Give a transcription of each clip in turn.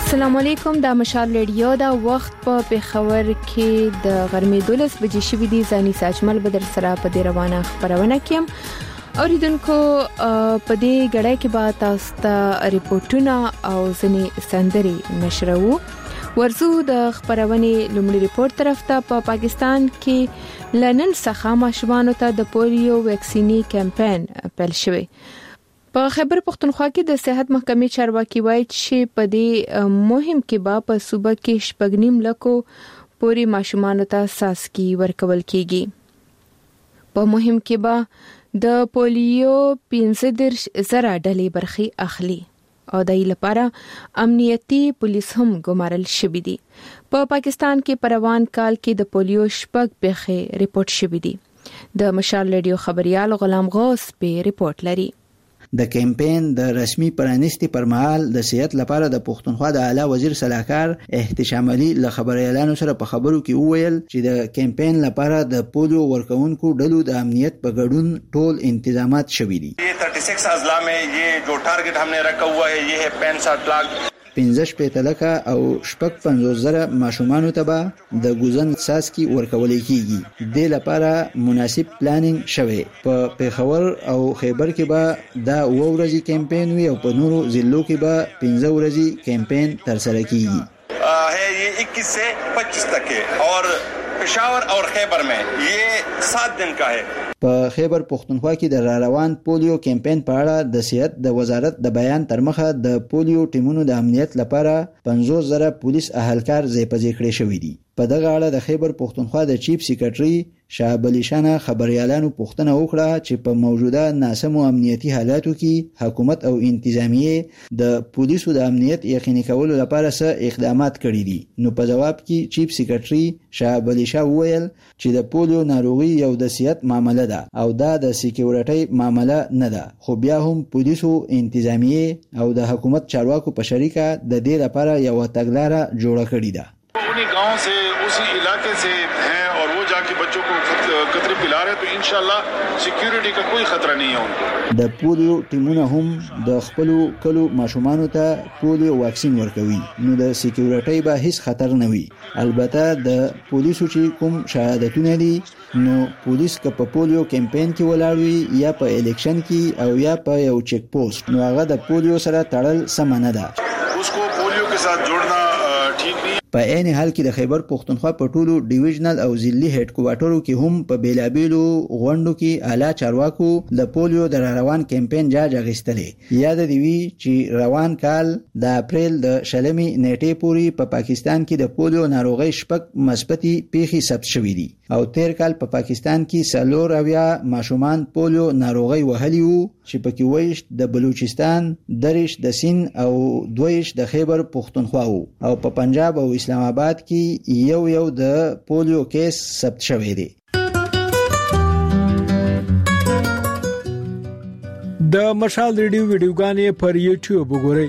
السلام علیکم، د مشال ریډیو دا وخت په پیښور کې د غرمې 12 بجې شوې دي. زاني ساجمل بدر سره په دې روانه خبرونه کوم. اوریدونکو په دې غړای کې به تاسو ته ریپورتونه او ځنې سندري نشرو. ورزو د خبرونې لومړی ریپورت طرف ته په پاکستان کې لنن څخه ماشومان ته د پولیو ویکسینی کمپاین پیل شوی. په خیبر پختونخوا کې د صحت محکمې چارواکي وایي چې په دې مهم کې به په صوبه کې شپږنیم لکو پوري ماشومان ته ساسکي ورکول کیږي. په مهم کې به د پولیو 15,000 ډلې برخي اخلي او دای لپاره امنیتي پولیس هم ګمارل شوی دي. په پاکستان کې پروان کال کې د پولیو شپږ پیښې ریپورت شوی دي. د مشال ریډیو خبريال غلام غوث په ریپورت لري. د کمپاین د رسمي پرانیستي پر مهال د صحت لپاره د پښتونخوا د اعلی وزیر صلاحکار احتشام علي له خبريالانو سره په خبرو کې وویل چې د کمپاین لپاره د پولیو ورکوونکو ډلو د امنیت په ګډون ټول انتظامات شوي دي. 36 اضلاع में ये जो टारगेट हमने रखा हुआ है ये है 65 लाख 15 لکه او 50,000 ماشومانو ته به د ګوزن ساسکي ورکول کیږي. د لپاره مناسب پلانینګ شوی. په پیښور او خیبر کې به دا ورځي کمپاین وي او په نورو ضلعو کې به 15 ورځي کمپاین تر سره کیږي. है ये 21 से 25 तक है और पेशावर और खैबर में ये 7 दिन का है. په خیبر پختونخوا کې د روان پولیو کمپاین په اړه د صحت د وزارت د بیان تر مخه د پولیو ټیمونو د امنیت لپاره 50,000 پولیس اهلکار ځای په ځای کړی شوی دي. په دغه اړه د خیبر پختونخوا د چیف سیکریټري شعب علي شانه خبريالانو پوښتنه وکړه چې په موجوده ناسمو امنیتي حالاتو کې حکومت او انتظامیه د پولیسو د امنیت یقیني کولو لپاره څه اقدامات کړي دي. نو په جواب کې چیف سیکریټري شعب علي شاه وویل چې د پولیو ناروغي یو د صحت معاملې ده او دا د سکیورټي معاملې نه ده، خو بیا هم پولیسو انتظامیه او د حکومت چارواکو په شریکه د دې لپاره یو تګلارې جوړه کړې ده. उन्हीं गांव से उसी इलाके से हैं और वो जाके बच्चों को कतरे पिला रहे, तो इंशाल्लाह सिक्योरिटी का कोई खतरा नहीं है उनको. د پولیو ټیمونه هم د خپل کلو ماشومانو ته پولیو واکسین ورکوي، نو د سکیورټي به هیڅ خطر نه وي. البته د پولیسو چې کوم شهادتونه دي نو پولیس که په پولیو کمپاین کې ولاړ وي یا په الیکشن کې او یا په یو چیک پوسټ، نو هغه د پولیو سره تړل سم نه ده. उसको पोलियो के साथ जोड़ना ठीक नहीं. په عین حال کې د خیبر پختونخوا په ټولو ډیویژنل او ضلعي هډ کوارټرو کې هم په بیلابیلو غونډو کې اعلی چارواکو د پولیو د روان کمپاین جاج اخیستلې. یاد دی وی چې روان کال د اپریل د 20 نیټې پورې په پاکستان کې د پولیو ناروغي شپږ مثبتي پیښې ثبت شوې دي او تیر کال په پاکستان کې سلور اویا ماشومان پولیو ناروغي وهلي وو چې پکې وایش د بلوچستان، دریش د سین او دویش د خیبر پختونخوا وو او په پنجاب او اسلام آباد کې یو د پولیو کیس ثبت شوی دی. د مشال ریډیو ویډیوګانې پر یوټیوب وګورئ.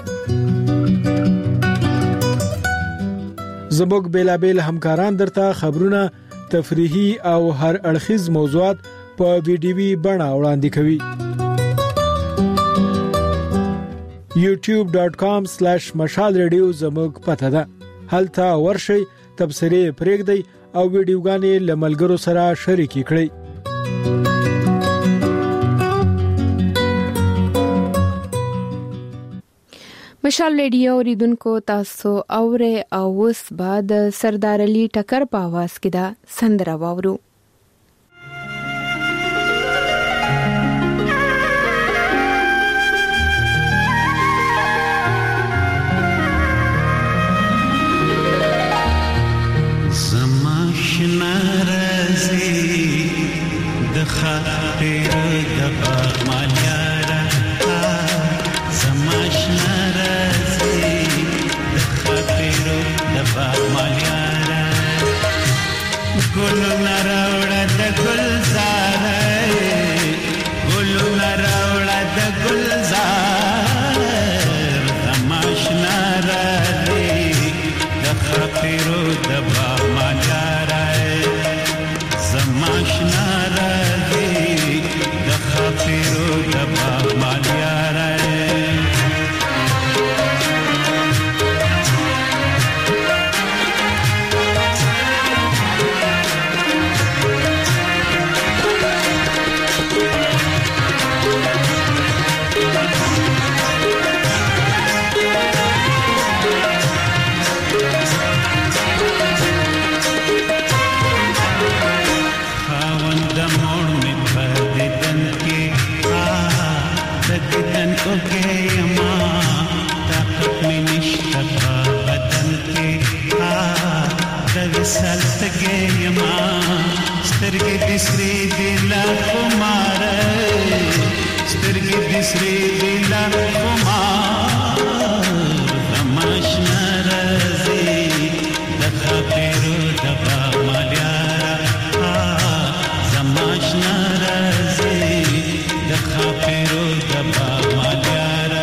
زموږ بیلابیل همکاران درته خبرونه، تفریحي او هر اړخیز موضوعات په ویډیوي بڼه وړاندې کوي. youtube.com/مشال ریډیو زموږ پته ده. هلته ورشئ، تبصرې پرېږدئ او ویډیوګانې له ملګرو سره شریکې کړئ. مشال ریډیو اوریدونکو تاسو اوره او اوس بعد سردار علي ټکر په आवाज کې دا سندره واورو. दिसरे दिला कुमार स्तर्गी दिसरे दिला कुमार तमाश नाराजी दखा पेरो दबा माल्यारा तमाश नाराजी दखा पेरो दबा माल्यारा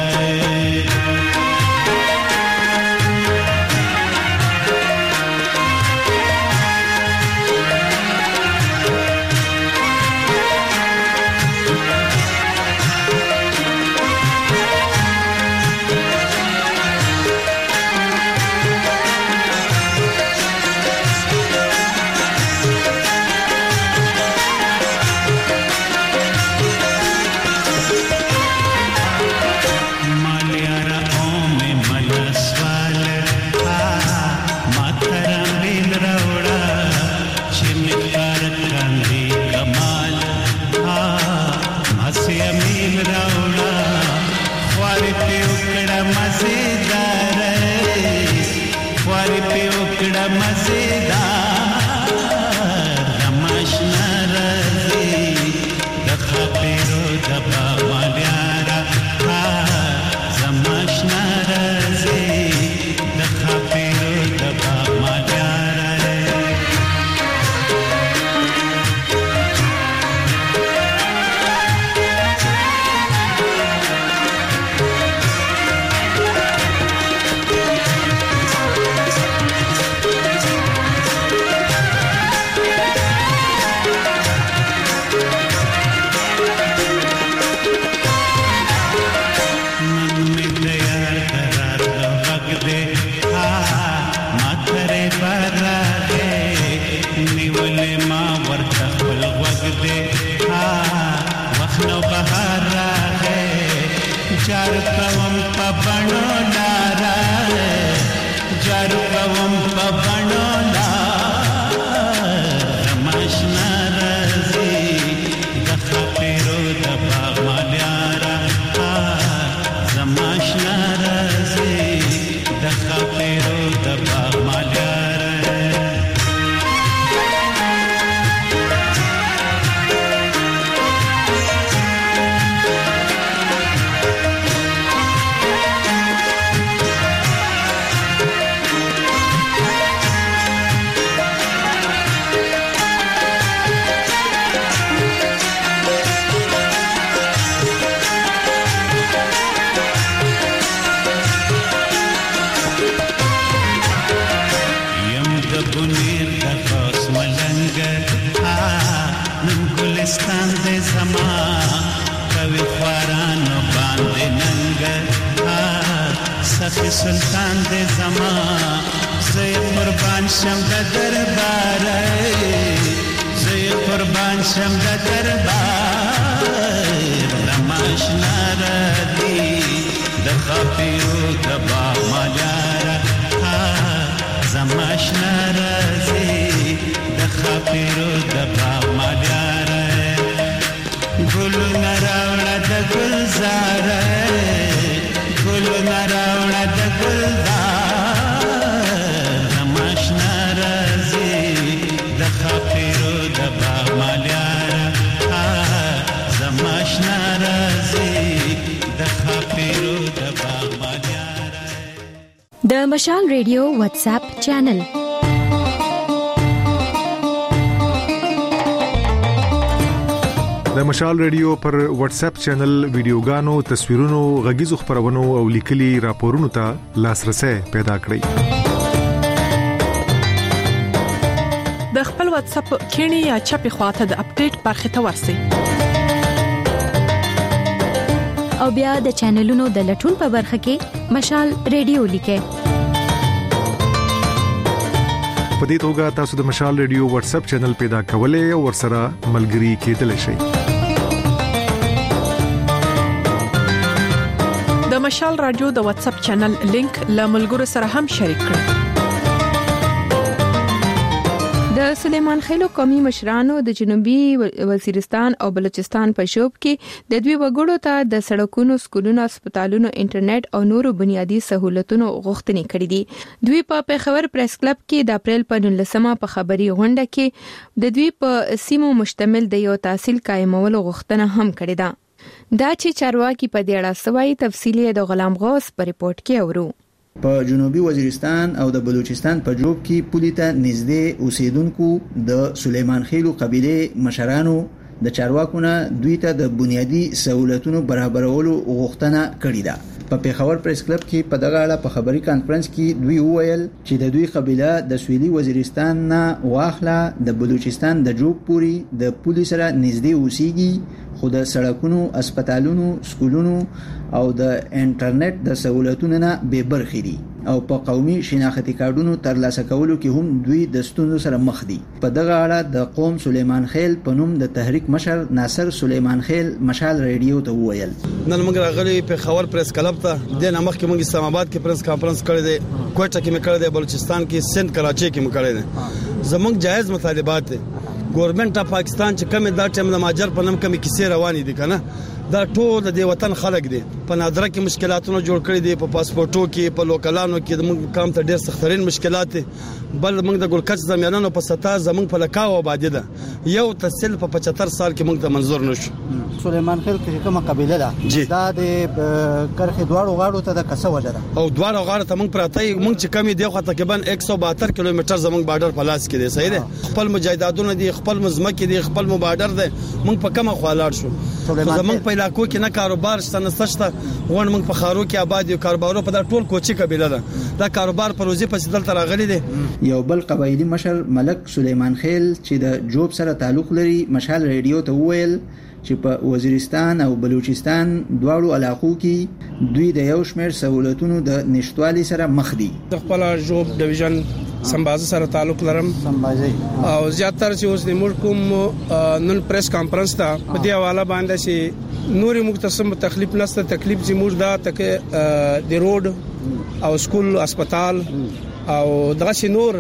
सुल्तान दे जमा से कुर्बान शम द दरबार से कुर्बान शम द दरबार तमाश नारदी दखापिरो दबा माल्यारा जमाश नारदी दखापिरो दबा माल्यारा गुल नरावड़ा द गुलजार गुल नरावड़ा द गुलजार तमाश नाराजी दखापिरो दबा माल्यारा तमाश नाराजी दखापिरो दबा माल्यारा द मशाल रेडियो व्हाट्सएप चैनल د مشال ریډیو پر واتس اپ چینل ویډیوګانو تصویرونو غږیزو خبرونو او لیکلي راپورونو ته لاسرسي پیدا کړئ د خپل واتس اپ کینی یا چپی خواته د اپډیټ برخه ته ورسئ او بیا د چینلونو د لټون په برخه کې مشال ریډیو لیکئ په دې توګه تاسو د مشال ریډیو واتس اپ چینل پیدا کولای او ورسره ملګري کېدلی شئ د مشال رادیو د واتس اپ چینل لینک له ملګرو سره هم شریک کړئ د سلیمان خېلو قومي مشرانو د جنوبي وزیرستان او بلوچستان په شوب کې د دوی وګړو ته د سړکونو، سکولونو، هسپتالونو، انټرنیټ او نورو بنیادی سہولتونو غوښتنې کړې دي. دوی په پیښور پریس کلب کې د اپریل په 19مه په خبري غونډه کې د دوی په سیمو مشتمل د یو تحصیل قائمولو غوښتنه هم کړې ده. دا چې چارواکي په دې اړه سوي تفصیلی د غلام غوث په ریپورت کې اورو. په جنوبي وزیرستان او د بلوچستان په جوب کې پولیته نږدې اوسیدونکو د سلیمان خېلو قبيله مشرانو د چارواکونه دوی ته د بنیادی سہولتونو برابرولو غوښتنه کړې ده. په پیښور پریس کلب کې په دغه اړه په خبري کانفرنس کې دوی وویل چې د دوی قبيله د سویلي وزیرستان نه واخله د بلوچستان د جوب پوري د پولیس سره نږدې اوسېږي، خو د سړکونو، هسپتالونو، سکولونو او د انټرنیټ د سہولتونو نه بې برخې دي او په قومي شناختی کارتونو ترلاسه کولو کې هم دوی د ستونزو سره مخ دي. په دغه اړه د قوم سلیمان خېل په نوم د تحریک مشر ناصر سلیمان خېل مشال ریډیو ته وویل نن موږ راغلي په خبر پریس کلب ته د نامخ کې موږ اسلام آباد کې پریس کانفرنس کړی دی، کوټه کې مې کړی دی، بلوچستان کې، سند کراچي کې مې کړی دی. زموږ جایز مطالبات دي. ګورنمنت اف پاکستان چې کوم دا ټیم د ماجر په نوم کوم کیسې روانې دي کنه، دا ټول د وطن خلک دي په نادره کې مشکلاتونه جوړ کړی دي، په پاسپورتو کې، په لوکلانو کې د موږ کام ته ډېر سخترین مشکلات دي. بل موږ د ګلکچ زمینانو په ستا زموږ په لکاو آبادی ده، یو تحصیل په 75 سال کې موږ ته منظور نشو. سلیمان خېل کې کومه قبيله ده دا د کرخې دواړو غاړو ته د کسه وجره او دواړو غاړو ته موږ پراته موږ چې کمی دی خو تقریبا 172 کیلومتر زموږ بارډر په لاس کې دی. صحیح ده، خپل مجاهدادونه دي، خپل مزمکه دي، خپل بارډر دی، موږ په کومه خوالاړ شو. زموږ په علاقو کې نه کاروبار شته نه سشته، غون موږ په خارو کې آباد یو کاروبارو په دا ټول کوچی قبيله ده، دا کاروبار په روزي په سدل تر راغلي دي. یو بل قبایلی مشر ملک سلیمان خېل چې د جوب سره تعلق لري مشال ریډیو ته وویل چې په وزیرستان او بلوچستان دواړو علاقو کې دوی د یو شمېر سہولتونو د نشټوالي سره مخ دي. د خپل جوب ډیویژن سمبازي سره تعلق لرم او زیاتره چې اوس د ملکوم نن پریس کانفرنس ته په دې حواله باندې چې نوري مختصم تکلیف نشته، تکلیف چې موږ دا تک د روډ او سکول، هسپتال او دغه شي نور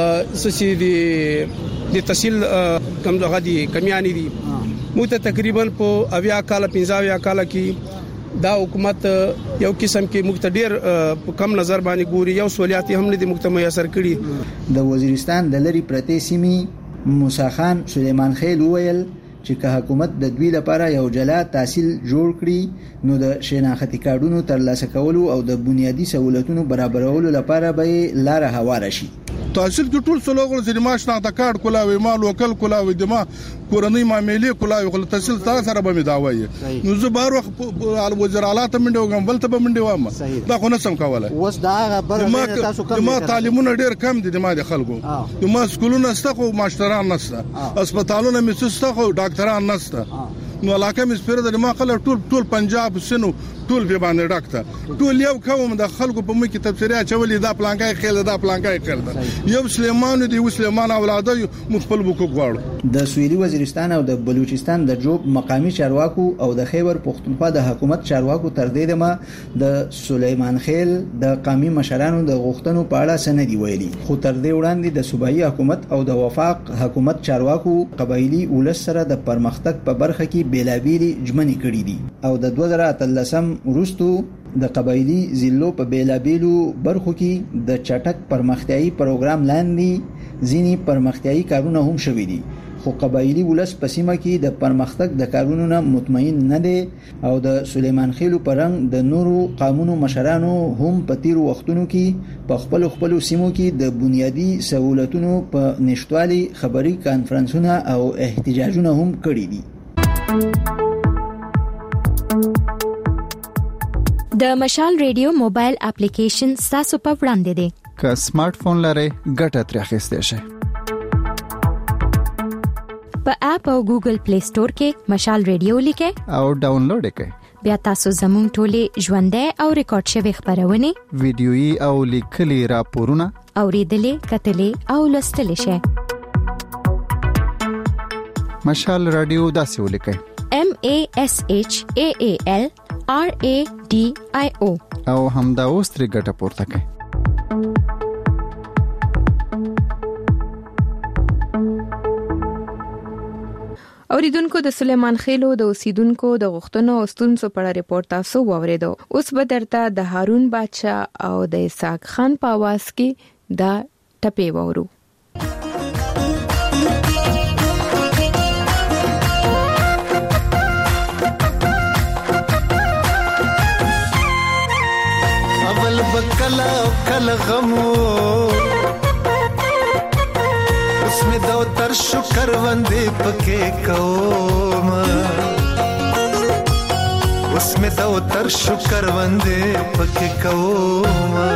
چې د تحصیل کم دغه دي کمیانی دي. موږ ته تقریبا په 80 کال 50 کال کې دا حکومت یو قسم کې موږ ته ډېر کم نظر باندې ګوري، یو سہولیات هم نه دي موږ ته میسر کړي. د وزیرستان د لری پرته سیمې موسی خان سلیمان خېل وویل چې که حکومت د دوی لپاره یو جلا تحصیل جوړ کړي نو د شناختی کارتونو ترلاسه کولو او د بنیادی سہولتونو برابرولو لپاره به لار هواره شي. تحصیل کې ټول سلوغل چې ما شناخته کارت کولاوي، ما لوکل کولاوي، د ما کورنۍ معاملې کولاوي، خو تحصیل سره به مې داوي نو زه بار وخت وزیر اعلی ته منډه وګم بل ته به منډه وامه، دا خو نه سم کوله. اوس دا خبره تاسو کوم ما تعلیمونه ډېر کم دي د ما د خلکو، ما سکولونه سته خو ماشټران نشته، هسپتالونه مې سته خو ډاکټران نشته. نو علاقه مې سپیره د ما خلک ټول پنجاب سينو ټول به باندې ډاکټر ټول یو کوم د خلکو په مخ کې تفسیریا چولې دا پلانکای خېل دا پلانکای خېل یو سليمان دی سليمان اولاد مخبل بوکو غواړو. د سویلي وزیرستان او د بلوچستان د جوب مقامی چارواکو او د خیبر پختونخوا د حکومت چارواکو تر دې دمه د سلیمان خېل د قومي مشرانو د غوښتنو په اړه سندي ویلي، خو تر دې وړاندې د صوبایي حکومت او د وفاق حکومت چارواکو قبایلی ولس سره د پرمختګ په برخه کې بیلابېلي ژمنې کړې دي او د 2013 وروستو د قبایلی ضلعو په بیلابېلو برخو کې د چټک پرمختیايي پروګرام لاندې ځینی پرمختیايي کارونه هم شوي دي، خو قبایلی ولس په سیمه کې د پرمختګ د کارونو نه مطمئن نه دي او د سلیمان خېلو پرنګ د نورو قومونو مشرانو هم په تیرو وختونو کې په خپل سیمو کې د بنیادی سہولتونو په نشټوالي خبري کانفرنسونه او احتجاجونه هم کړي دي. د مشال ریډیو موبایل اپلیکیشن تاسو په وړاندې دی. که سمارټ فون لرئ ګټه ترې اخیستئ شئ. په اپ او ګوګل پلی سٹور کې مشال ریډیو لیکئ او ډاونلوډ کړئ. بیا تاسو زموږ ټولې ژوندۍ او ریکارډ شوی خبرونه، ویډیويي او لیکلي راپورونه اوریدلې، کتلې او لوستلې شئ. مشال رادیو داسې ولیکئ MASHAALRADIO او همدا اوس ترې ګټه پورته کړئ. اوریدونکو د سلیمان خېلو د اوسیدونکو د غوښتنو او ستونزو په اړه ریپورت تاسو واوریدو. اوس به درته د هارون بادشاه او د اسحاق خان په आवाज کې دا ټپې وورو. اول بکلا کل غمو उसमें दो तर शुकर वंदे पके कौमा उसमें दो तर शुकर वंदे पके कौमा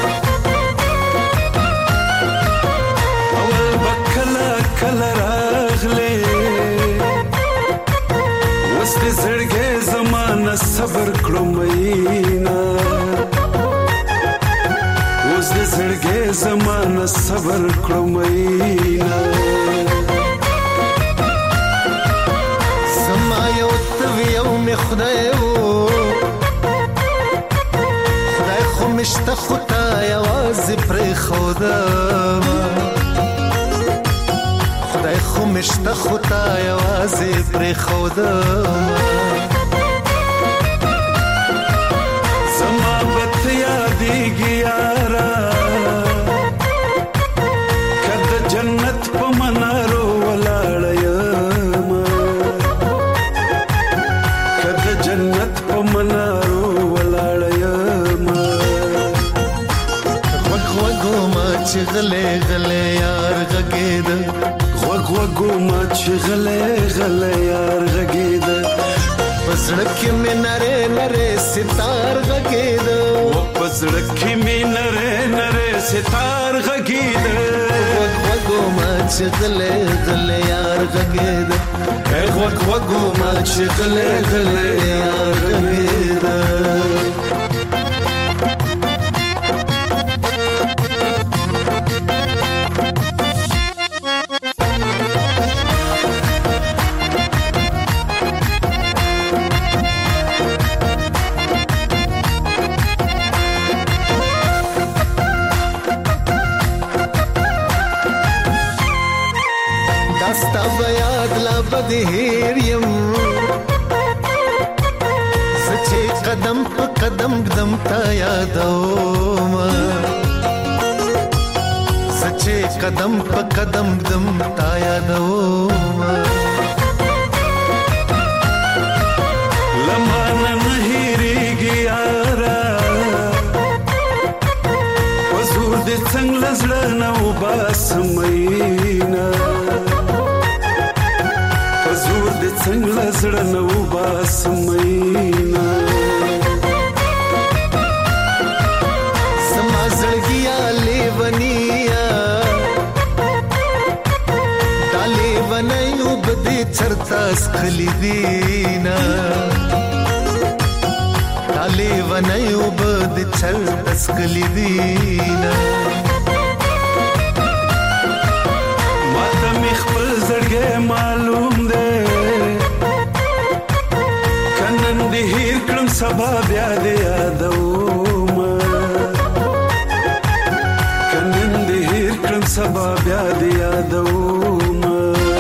अवल बकला कल रागले उसके जड़गे ज़माना सबर करो महीना उसके जड़गे ज़माना सबर करो महीना समायो तवियो में खुदायो खुदाय खुमिश्त खुदाय आवाज़ पर खुदा खुदाय खुमिश्त खुदाय आवाज़ पर खुदा समाबत यादी गियारा कद जन्नत प मनारो वलाड़यमा कद जन्नत प मनारो वलाड़यमा वगो माच गले गले यार गगेद वगो माच गले गले यार गगेद पसड़की में नरे नरे सितार गगेद पसड़की में नरे नरे सितार गगेद वगो माच गले गले यार गगेद वगो माच गले गले यार गगेद बदहेरियम सच्चे कदम पे कदम कदम ता यादो सच्चे कदम पे कदम कदम ता यादो लम्हाना नहीं रेगी यारा वजूर दे संग लजड़ना उबास महीना زور دې څنګه زړه نو باس مینا سما زړګیا لیونیا دالې ونایو بده چرتا سخلی دینا دالې ونایو بده چرتا سخلی دینا ماته مخبل زړګې معلوم هیر کړم سبا بیا دې یادوما کنن دې هیر کړم سبا بیا دې یادوما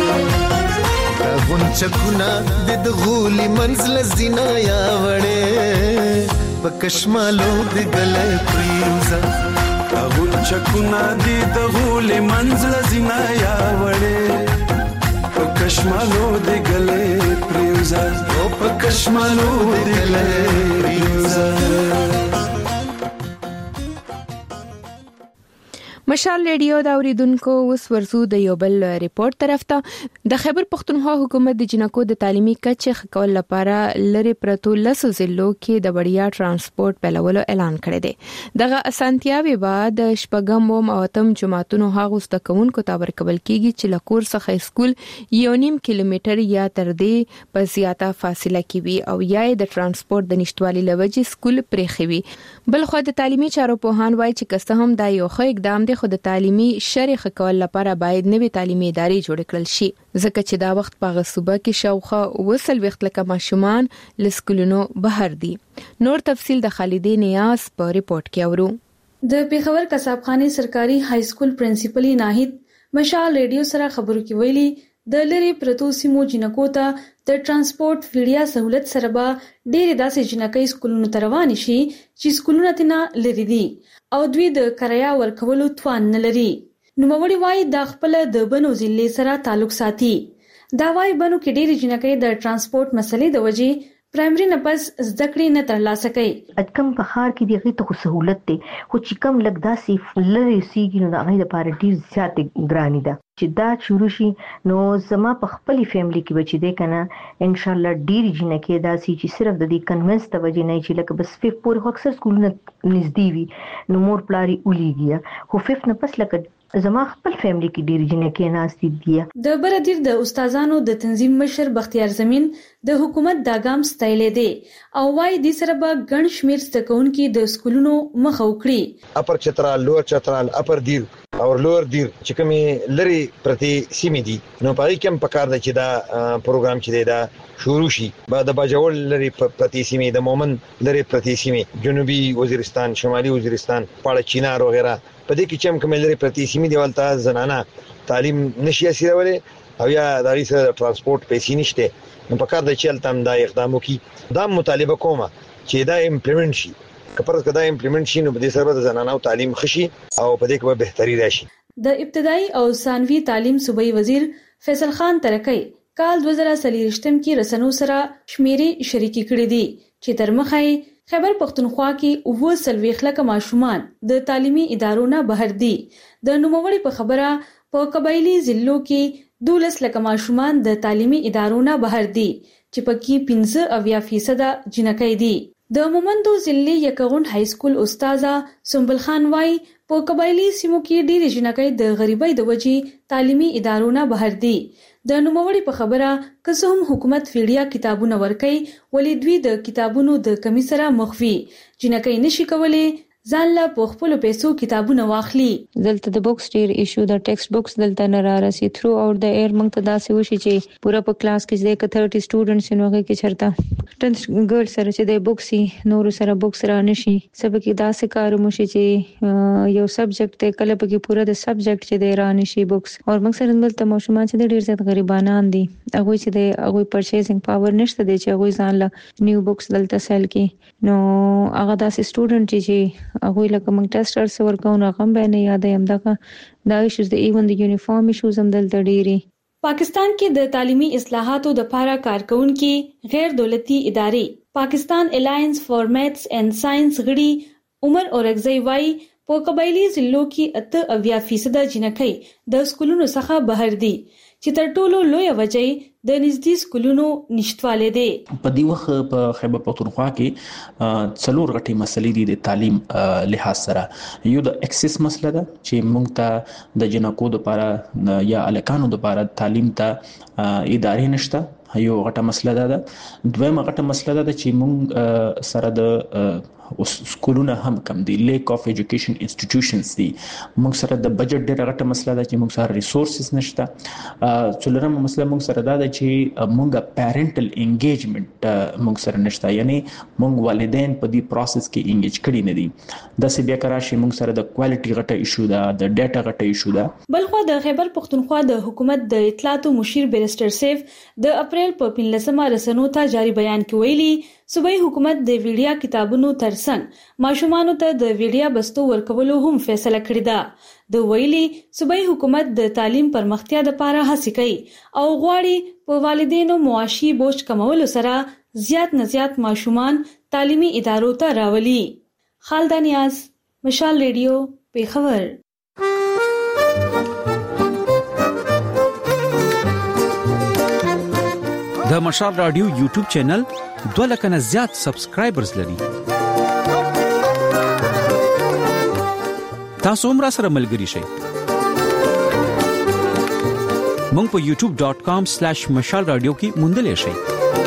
غونچکونه د غولي منزل زینا یا وړې پکشمالو د ګلې پریوزا غونچکونه د غولي منزل زینا یا وړې پکشمالو د ګلې پریوزا او پکشمالو د ګلې پریوزا. مشال ریډیو دا اوریدونکو اوس ورزو د یو بل ریپورت طرف ته. د خیبر پختونخوا حکومت د جنکو د تعلیمي کچې ښه لپاره لری پرتو لسو ضلعو کې د وړیا ترانسپورت پیلولو اعلان کړی دی. دغه اسانتیاوي بعد شپږم او اتم جماعتونو هغه ستکونکو ته ورکول کیږي چې لکور څخه سکول 1.5 کیلومتر یا تر دې په زیاته فاصله کې وي او یا د ترانسپورت د نشټوالي لوجې سکول پرېخوي. بل خو د تعلیمي چارو پوهان وایي چې کسته هم دا یو ښه اقدام دی خو د تعلیمي شریخ کول لپاره باید نوې تعلیمي ادارې جوړ کړل شي ځکه چې دا وخت په غصوبه کې شاوخه وصل وخت لکه ماشومان لسکولونو بهر دي. نور تفصيل د خالدې نیاز په ریپورت کې اورو. د پیښور قصابخانه سرکاري های سکول پرنسپل ناهید مشال ریډیو سره خبرو کې ویلي د لری پرتو سیمو جنکو ته د ترانسپورت ویډیا سہولت سره به ډېر داسې جنکې سکولونو ته روان شي چې سکولونه تینا لري دي او دوی د کرایه ورکولو توان نه لري. نوموړي وایي دا خپل د بنو ضلع سره تعلق ساتي. دا وایي بنو کې ډېر جنکې د ترانسپورت مسلې د وجې پرایمري نه پس زده کړې نه ترلاسه کوي. کم په ښار کې دغه ته سہولت دی خو چې کم لګ داسې لری سیګي نو هغه لپاره ډیر زیات ګرانی ده چې دا شروع شي. نو زما په خپل فیملی کې بچی دی کنه ان شاء الله ډیر جنکې داسې چې صرف د دې کنوینس ته وجه نه چې لکه بس 5 پورې اکثر سکولونه نږدې وي نو مور پلاری اولیږي خو 5 نه پس لکه زما خپل فیملی کې ډیر جنکې ناستې دي. د بردیر د استادانو د تنظیم مشر بختیار زمین د حکومت دا ګام ستایلې دی او وايي د سره به ګڼ شمیر ستکونکو د سکولونو مخه وکړي. اپر چترال، لوور چترال، اپر دیر او لوور دیر چې کومې لري پرتی سیمې دي نو پای کوم پکار دی چې دا پروګرام چې دی دا شروع شي. بعد د باجوړ لري پرتی سیمې، د مومن لري پرتی سیمې، جنوبي وزیرستان، شمالي وزیرستان، پاړه چینار وغیرہ په دې کې چې کوم لري پرتی سیمې دی ولته زنانه تعلیم نشي اسیرولې او یا د ریسه ترانسپورت پیسې نشته نو پکار دی چې تم دا اقدام وکي. دا مطالبه کومه چې دا امپلیمنٹ شي. کپرز کدا امپلیمنٹ شي نو په دې سره د زنانو تعلیم خشي او په دې کې به بهتري راشي. د ابتدایي او ثانوي تعلیم صوبایي وزیر فیصل خان ترکی کال 2023 کې رسنو سره شمیرې شریکي کړې دي چې تر مخه خیبر پختونخوا کې 29 لک ماشومان د تعلیمي ادارو نه بهر دي. د نوموړي په خبره په قبایلی ضلعو کې 12 لک ماشومان د تعلیمي ادارو نه بهر دي چې پکې 15% جنکې دي. د مومندو ضلع یکغون های سکول استاذه سنبل خان وای په قبایلی سیمو کې ډېر جنکې د غریبۍ د وجې تعلیمي ادارو نه بهر دي. د نوموړي په خبره که څه هم حکومت ویډیا کتابونه ورکوي ولې دوی د کتابونو د کمی سره مخ وي. جنکې نشي کولای ځان له په خپل پیسو کتابونه واخلي. دلته د بوکس ډیر ایشو د ټیکسټ بوکس دلته نه را رسي تھرو اوټ د ایر موږ ته داسې وشي چې پورا په کلاس کې د 30 سټوډنټس نوغه کې چرته 10 ګرل سره چې د بوکسي نور سره بوکس را نشي سبق کې داسې کار مو شي چې یو سبجیکټ ته کله پکې پورا د سبجیکټ چې د را نشي بوکس او موږ سره دلته ماشومان چې ډیر زیات غریبانان دي هغه چې د هغه پرچیزینګ پاور نشته دي چې هغه ځان له نیو بوکس دلته سیل کې نو هغه داسې سټوډنټ چې هغه لکه موږ ټیسټر سره ورکو نو هم به نه یاد یم دا ایشوز د ایون د یونیفارم ایشوز هم دلته ډیری. پاکستان کې د تعلیمي اصلاحاتو د لپاره کارکونکو غیر دولتي ادارې پاکستان الاینس فار میتھس اینڈ ساينس غړي عمر اورغزی وای په قبایلی ضلعو کې 80% جنکې د سکولونو څخه بهر دي چې تر ټولو لوی وجه د نږدې سکولونو نشټواله دي. په دې وخت په خیبر پختونخوا کې څلور غټي مسلې دي د تعلیم لحاظ سره. یو د اکسس مسله ده چې موږ ته د جنکو لپاره یا الکانو لپاره تعلیم ته ادارې نشته یو غټه مسله ده. دویمه غټه مسله ده چې موږ سره د سکولونه هم کم دي لیک اف ایجوکیشن انسټیټیوشنز دي. موږ سره د بجټ ډیره غټه مسله ده چې موږ سره ریسورسز نشته. څلورمه مسله موږ سره ده چې موږ پیرنټل انګیجمنت موږ سره نشته یعنی موږ والدین په دې پروسس کې انګیج کړي نه دي. د سی بیا کراشي موږ سره د کوالټي غټه ایشو ده د ډاټا غټه ایشو ده. بلخو د خیبر پختونخوا د حکومت د اطلاعاتو مشیر بیرستر سیف د اپریل په 15مه رسنو ته جاری بیان کې ویلي صوبایي حکومت د ویډیا کتابونو ترڅنګ ماشومانو ته د ویډیا بستو ورکولو هم فیصله کړې ده. د ویلي صوبایي حکومت د تعلیم پرمختیا لپاره هڅې کوي او غواړي په والدینو معاشي بوج کمولو سره زیات نه زیات ماشومان تعلیمي ادارو ته راولي. خالد نیاز، مشال ریډیو، پیښور. د مشال رادیو یوټیوب چینل 2 لک نه زیات سبسکرایبرز لري. تاسو هم را سره ملګری شئ. مونږ په youtube.com/mashalradio کې موندلې شئ.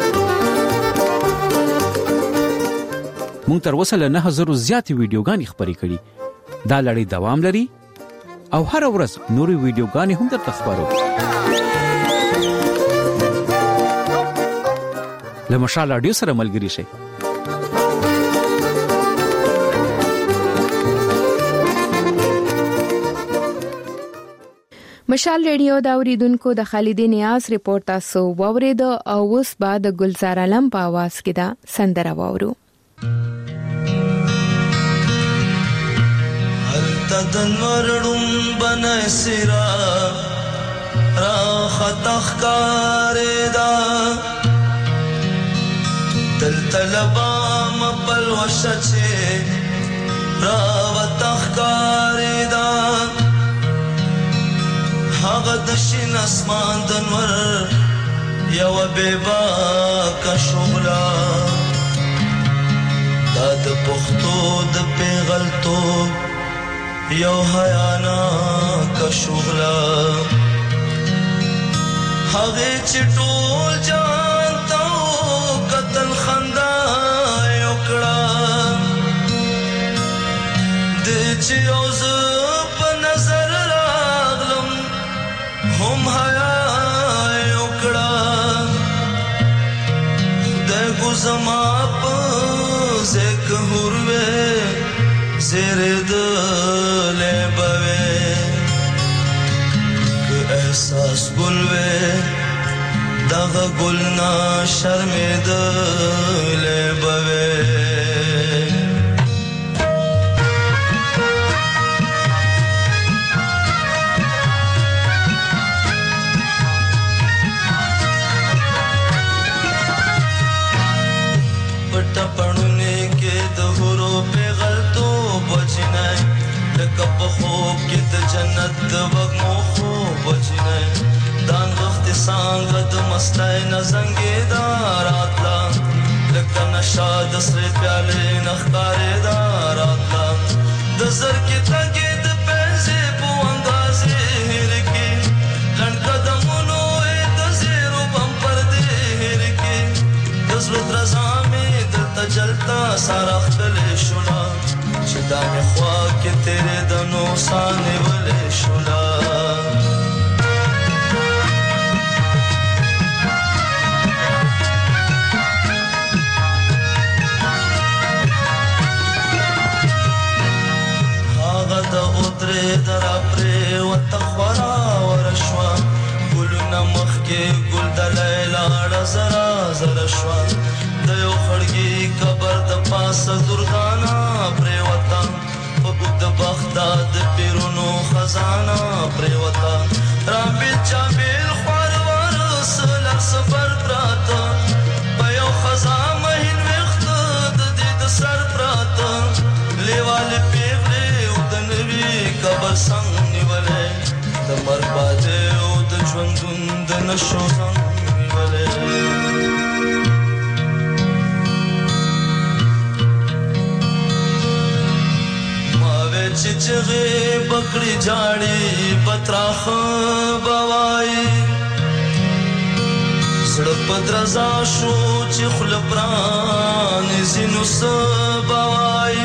مونږ تر اوسه له 9000 زیات ویډیوګانې خپرې کړې. دا لړۍ دوام لري او هر ورځ نوري ویډیوګانې هم درته خبرو. له مشال رادیو سره ملګری شئ. مشال ریډیو دا اوریدونکو د خالد نیاز ریپورت تاسو واورید او اوس بعد ګلزار علم په आवाज کې دا سندره واورو. تدن ورړم بنای سرا را خطخ کاردا تل طلبا مبل وشچه را وتخ کاردا هغه د شین اسمان د نور یو بیبا کا شغلا دا د پختو د پیغلتو یو حیانا کا شغلا هغه چټول جانتا قتل خندا یو کړه د چوز په نظر راغلم هم حیا یو کړه د ګزما په زک هروه زره د احساس گلوے دغه گلنا شرمید لبوے پټ پړونه کې د هورو په غلطو بچنه لکه په خوب کې د جنت د وګمو بچنه دان وخت څنګه د مستای نه زنګې داراتلا لکه نشا د سر پیاله نخکارې داراتلا د زر کې تګې د پنځه په اندازې هرکی لړ قدمونو د زیرو بم پر دې هرکی د زړه درزامې د تجلتا سارا خپل شولا چې دا مې خوا کې تیرې د نو سانې ولې شولا درا پرې وتخورا ورشوا ګلونه مخ کې ګل د لیلا زرا زرا شوا د یو خړګي قبر د پاسه درګانا پرې وتا په د بغداد پیرونو خزانه پرې وتا را بچا بیل خوار ورسل سفر پراته په یو خزانه هین وخت د دې د سر پراته لیواله قبر څنګه نیولې د مرپاده او د ژوندون د نشو څنګه نیولې ما وچ چغه بکړی جاړي پتراخ بوای سړک پدرزا شو چې خلپران زینو سبوای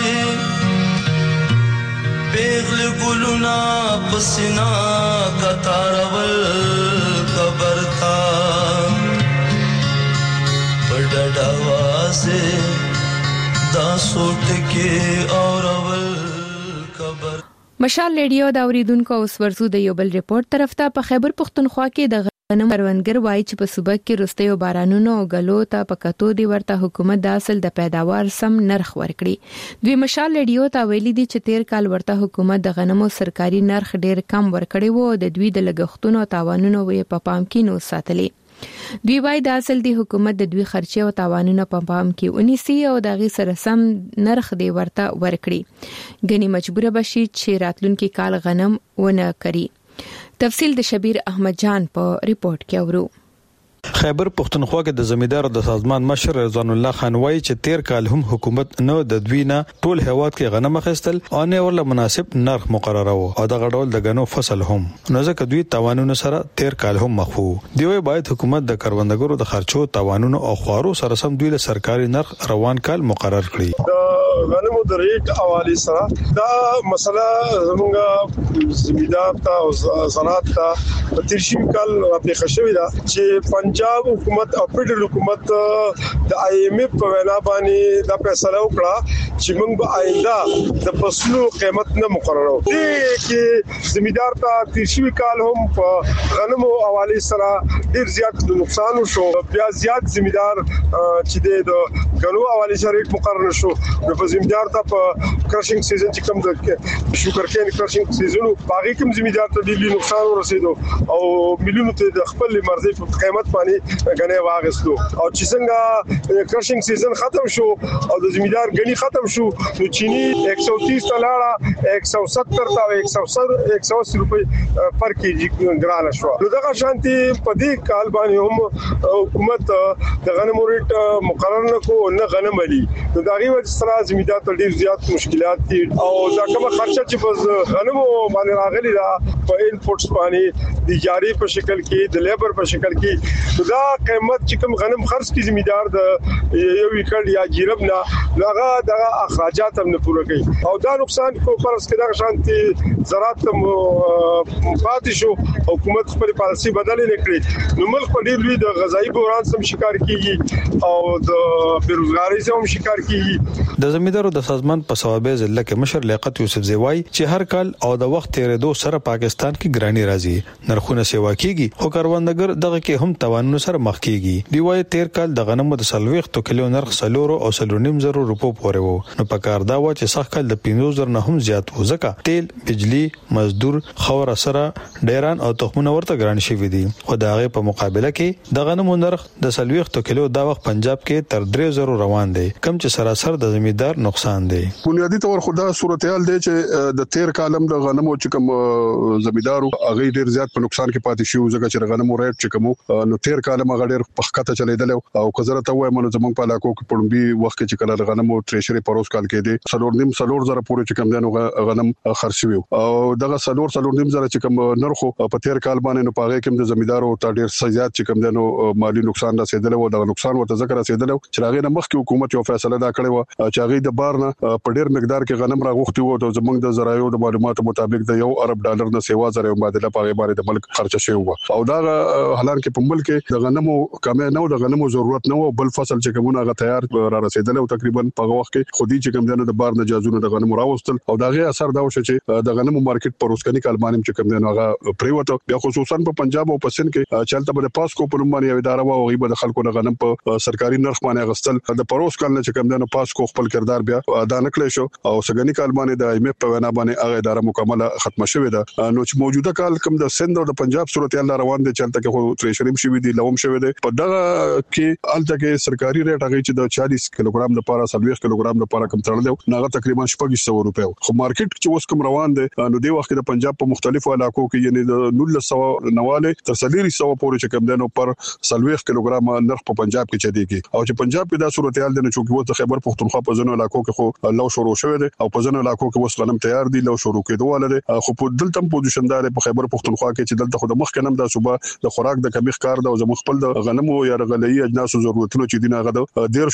پیغل گلونا پسینا کتارول قبر تا بڑا آوازے دا سوٹ کے اورول قبر. مشال ریډیو دا اوریدونکو اوس ورزو د یو بل ریپورت طرف ته په خیبر پختونخوا کې د غنم کروندګر وایي چې په صوبه کې رستيو بارانونو او غلو ته پکاتو دی ورته حکومت د اصل د پیداوار سم نرخ ورکړي. دوی مشال ریډیو ته ویلي دي چې تیر کال ورته حکومت د غنمو سرکاري نرخ ډیر کم ورکړي وو او د دوی د لګښتونو او تاوانونو په پام کې نو ساتلي. دوی وايي د اصل دی حکومت د دوی خرچه او تاوانونه په پام کې ونیسي او د غي سره سم نرخ دی ورته ورکړي. غني مجبور بشي چې راتلونکي کال غنم ونه کړي. تفصیل د شبیر احمد جان په ریپورت کې اورو. خیبر پختونخوا کې د زمیدار د سازمان مشر رضوان الله خان وایي چې تیر کال هم حکومت نو د دوی نه ټول هواد کې غنم اخیستل او نه ورله مناسب نرخ مقرره وو او د غډول د غنو فصل هم نو ځکه دوی تاوانونو سره تیر کال هم مخفو دی. وایي باید حکومت د کروندګرو د خرچو تاوانونو او خوارو سره سم دوی له سرکاري نرخ روان کال مقرر کړي. غنمو د ریټ حواله سره دا مسله زمونږه زمیدار ته او زراعت ته په تیرشي کال په خښوي دا چې پنجاب حکومت او فدرال حکومت د IMF په وینا باندې دا فیصله وکړه چې موږ به آینده د فصلو قیمت نه مقررو دي چې زمیدار ته تیرشي کال هم په غنمو حواله سره ډیر زیات نقصان وشو بیا زیات زمیدار چې د غنو حواله سره ریټ مقرر شو په زمیدار ته په کرشینګ سیزن چې کوم د شوګر کین کرشینګ سیزن باغی کوم زمیدار ته ډیر نقصان ورسېدو او ملیونو ته د خپل مرزي په قیمت باندې غنې واغستو او چې څنګه کرشینګ سیزن ختم شو او د زمیدار غنی ختم شو نو چینی 130 تلاړه 170 تا 180 روپۍ پر کیجی ګران شو نو دغه شانتي په دې کال باندې هم حکومت د غنمو ریټ مقرر نه کو نه غنم علي نو دا غي وجه سره زمیدار ته ډیر زیات مشکلات دي او دا کومه خرچه چې بس غنمو باندې راغلي دا په انپورټس باندې د جاری په شکل کې د لیبر په شکل کې دا قیمت چې کوم غنم خرڅ کی زمیدار د یو وکړ یا جیرب نه هغه د اخراجات هم نه پوره کوي او دا نقصان کو فرض کړه شانتي زراعت پاتې شو حکومت خپل پالیسي بدل نه کړې نو ملک په ډیر لوی د غذایی بحران سم شکار کیږي او د بیروزګاری سم شکار کیږي د زمیدارو د سازمان په ثوابه ضلع کې مشر لیاقت یوسف زیوای چې هر کال او د وخت تیرېدو سره پاکستان کې ګرانی راځي نرخونه سیوا کیږي خو کاروانګر دغه کې هم توانونو سره مخ کیږي دی وای تیر کال د غنمو د 40 کیلو نرخ 3 او 3.5 زره روپو پورې وو نو په کار دا و چې سخت کال د 15 زره نه هم زیات و ځکه تیل بجلی مزدور خور سره ډیران او تخمونه ورته ګران شوی دي خو دا غي په مقابله کې د غنمو نرخ د 40 کیلو دا وخت پنجاب کې تر 3 زره روان دي کم چې سراسر د زمیدار نقصان دي بنیادی طور خدا صورتحال دی چې د تیر کالم د غنمو چې کوم زمیدارو هغه ډیر زیات په نقصان کې پاتې شو ځکه چې غنمو ریټ چې کوم نو تیر کالم هغه ډیر پخکته چلیدل او کزرته وای مونږ زمونږ په علاقو کې پړمبي وخت کې چې کله غنمو ټریشري پروس کال کې دي 3.5 زره پورې چې کوم دنو غنم خرڅ شوی او دغه 3.5 زره چې کوم نرخو په تیر کال باندې نو پاغه کې د زمیدارو ته ډیر زیات چې کوم دنو مالی نقصان رسیدل او دغه نقصان ورته ذکر رسیدل چې هغه نه مخکې حکومت یو فیصله دا کړې و چې هغه د بار نه په ډیر مقدار کې غنم راغوښتي وو او زمونږ د زراعو د معلوماتو مطابق د $1 ارب نه سیوا زره مبادله په باندې د ملک خرچه شوی و او دا حالان کې په ملک د غنمو کمه نه د غنمو ضرورت نه و بل فصل چې کومه هغه تیار را رسیدل او تقریبا په وخت کې خودي چې کوم دنه د بار نه جازونه د غنمو راوستل او دا غي اثر دا وشو چې د غنمو مارکیټ پر اوسکنی کالمانم چې کوم دنه هغه پریوته بیا خصوصا په پنجاب او په سند کې چلته به پاسکو په نوم باندې اداره و او غیبه د خلکو د غنم په سرکاري نرخ باندې غستل د پروس کال نه چې کوم دنه پاسکو خپل کردار بیا ادا نکړي شو او سګنی کال باندې د IMF په وینا باندې هغه اداره مکمله ختمه شوې ده نو چې موجوده کال کوم د سند او د پنجاب صورتحال روان دي چلته کې خو تریشریم شوی دي لوم شوی دي په دغه کې الته کې سرکاري ریټ هغه چې د 40 کیلوګرام لپاره 40 کیلوګرام لپاره کم تړل دی نو تقریبا 600 روپیه خو مارکیټ چې اوس کوم روان دي نو د وخت د پنجاب په مختلفو علاقو کې یعنی د 1900 نواله تر 300 پورې چې کم دنو پر 40 کیلوګرام نرخ په پنجاب کې چديږي او چې پنجاب کې دا صورتحال د چونکی وو د خیبر پختونخوا په ځینو علاقو کې خو لو شروع شوی دی او په ځینو علاقو کې وس غنم تیار دي لو شروع کېدو ولري خو په دلته پوزیشن دار په خیبر پختونخوا کې چې دلته خو د مخ کنم د صوبه د خوراک د کمی ښکار د زمو خپل د غنمو یا غلې اجناسو ضرورتونو چې دینه غد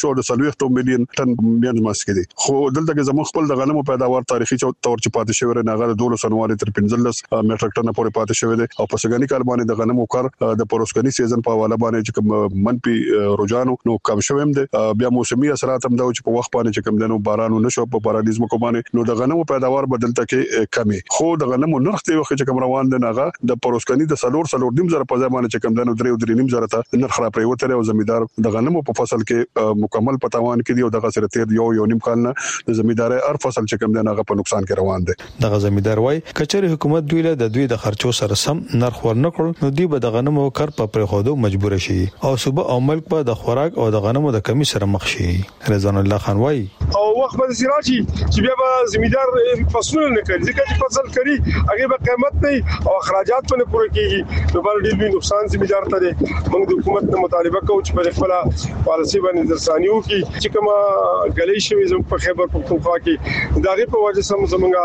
1.5 مليون ټن میان ماس کې دي خو دلته کې زمو خپل د غنمو پیداوار تاریخي تور چې پاتې شوی نه غد 12 سنوالي تر 15 میټریک ټن پورې پاتې شوی دی او په سګنی کال باندې د غنمو کار د پروسکنی سیزن په حواله باندې چې منپي رجحان نو کم شویم دي بیا موسمي اثرات هم دا چې په وخت باندې چې کم دنو بارانو نشو په پاراليزم کو باندې نو د غنمو پیداوار بدلته کې کمی خو د غنمو نرخ ته وخت چې کم روان دي ناغه د پروسکنی د 3.5 زره په ځای باندې چې کم دنو 3.5 زره ته نرخ را پریوته او زمیدار د غنمو په فصل کې مکمل پتاوان کې دی او د غسر تیر یو نیم کال نه د زمیدار هر فصل چې کم دنو په نقصان کې روان دي د زمیدار وای کچري حکومت دوی له د دوی د خرچو سره سم نرخ ورنکړ نو دی به د غنمو کار په پرخودو مجبور شي او صوبه او ملک په د خوراک او د غنمو د کمی سره مخ شي رضوان الله خان وای او وخت به سراجي چې بیا به زمیدار فصلونه نه کوي ځکه چې فصل کوي هغه به قیمت نه او اخراجات په نه پوره کیږي نو بل ډیر لوی نقصان زمیدار ته دي موږ د حکومت ته مطالبه کوو چې په خپل پالیسي باندې درسانیو کې چې کومه غلې شوی زموږ په خیبر پختونخوا کې داغه په وجه سم زمونږه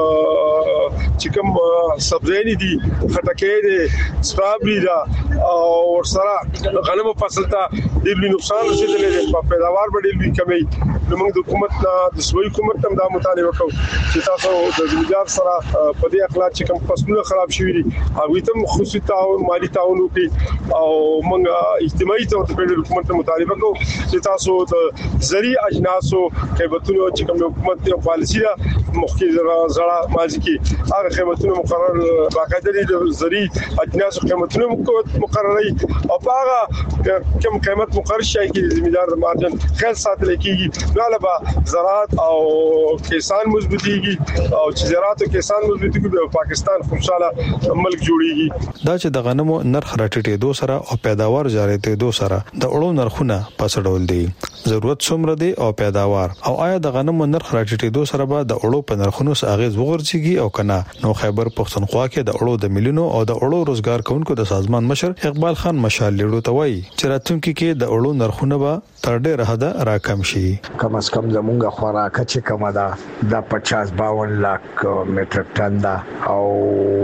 چې کوم سبزی دي خټکې دي سټرابري دا او ورسره غنمو فصل ته ډیر لوی نقصان رسیدلی دی په پیداوار باندې لوی کمی نو موږ د حکومت نه د سوي حکومت هم دا مطالبه کوي چې تاسو د زمیندار سره په دې اخلاق چې کوم فصلونه خراب شوي دي هغه ته خصوصي تعاون مالی تعاون وکړي او موږ اجتماعي تور ته د حکومت مطالبه کوو چې تاسو د زری اجناسو قیمتونو چې کوم حکومت یو پالیسی ده مخکې زړه ماضي کې هغه قیمتونه مقرر باقاعده دي د زری اجناسو قیمتونه مقرري او هغه کوم قیمت مقرر شي چې زمیندار د مارجن خیال ساتل کیږي نو علاوه زراعت او کسان مضبوطيږي او چې زراعت او کسان مضبوطيږي د پاکستان خوشاله ملک جوړيږي دا چې د غنمو نرخ راټیټېدو سره او پیداوار زیاتېدو سره د اړو نرخونه پسړول دي ضرورت څومره دي او پیداوار او آیا د غنمو نرخ راټیټېدو سره به د اړو په نرخونو اغیز وغورځيږي او کنه نو خیبر پښتونخوا کې د اړو د ملیونو او د اړو روزګار کوونکو د سازمان مشر اقبال خان مشال لیړو ته وایي چې راتلونکي کې د اړو نرخونه به تر ډېره حده راکم شي کم از کم زمونږه خوراکه چې کومه ده د 50-52 لک میټریک ټن ده او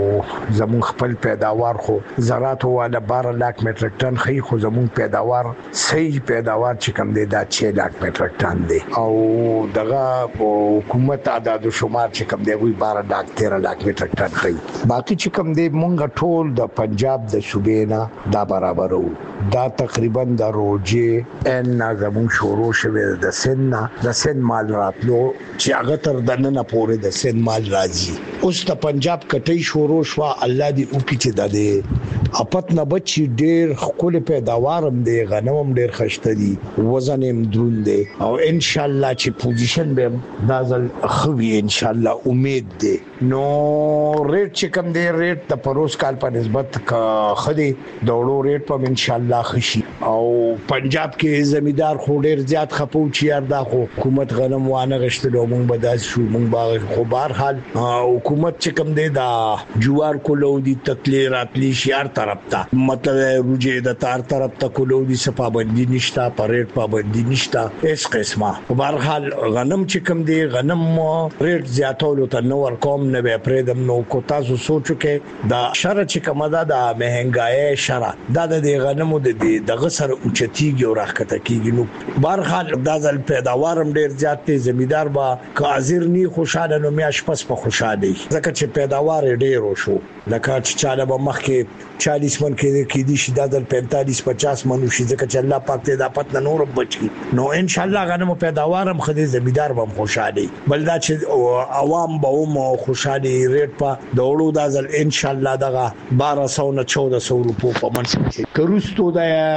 زمون خپل پیداوار خو زراعت والا 12 لک میټریک ټن خي خو زمون پیداوار صحیح پیداوار چې کوم دی دا 6 لک میټریک ټن دی او دغه حکومت عدد شمار چې کوم دی وی 12 لک 13 لک میټریک ټن خي باقي چې کوم دی مونږ ټول د پنجاب د صوبې نه دا برابرو دا تقریبا د روجه ان زمون شروع شوه د سن مال راتلو چې هغه تر دنه پورې د سن مال راځي اوس د پنجاب کټي شروع شو الله دې او کې چې د دې اپت نه بچي ډېر خپل پیداوارم دی غنمم ډېر خشته دي وزن هم درون دی او ان شاء الله چې پوزیشن به دازل خوي ان شاء الله امید دی نو ریټ چې کوم دی ریټ د پروس کال په نسبت خدي دوړو ریټ په ان شاء الله خشي او پنجاب کې زمیندار خو ډېر زیات خپو چې یاردا خو حکومت غنم وانه غشتلو مونږ بداس شو مونږ باغ خو بهر حال حکومت چې کوم دی دا جوار کولو دي تکلی راتلی شهر طرف ته مطلب روجه د تار طرف ته کولو دي صفابندي نشتا پریټ پابندي نشتا اس قسمه بهر حال غنم چې کوم دی غنم ریټ زیاتولو ته نو ور کوم نه به پردم نو کو تاسو سوچو کې دا شر چې کومه دا د مهنګای شر دا د غنمو د دغه سره اوچتیږي او راکته کیږي نو بهر حال د ځل پیداوارم ډیر زیات دی زمیندار با حاضر ني خوشاله نو میاش پس په خوشاله ځکه چې پیداوار ډیر شو لکه چې چاله به مخکې 40 من کې دي شي د 45-50 من شي ځکه چې الله پاک دې د پات نور بچي نو ان شاء الله غنمو پیداوارم خدي زمیندار به خوشاله بل دا چې عوام به مو خوشاله ریټ په دوړو د ځل ان شاء الله دغه 1200 نه 1400 روپو په منځ کې کروستو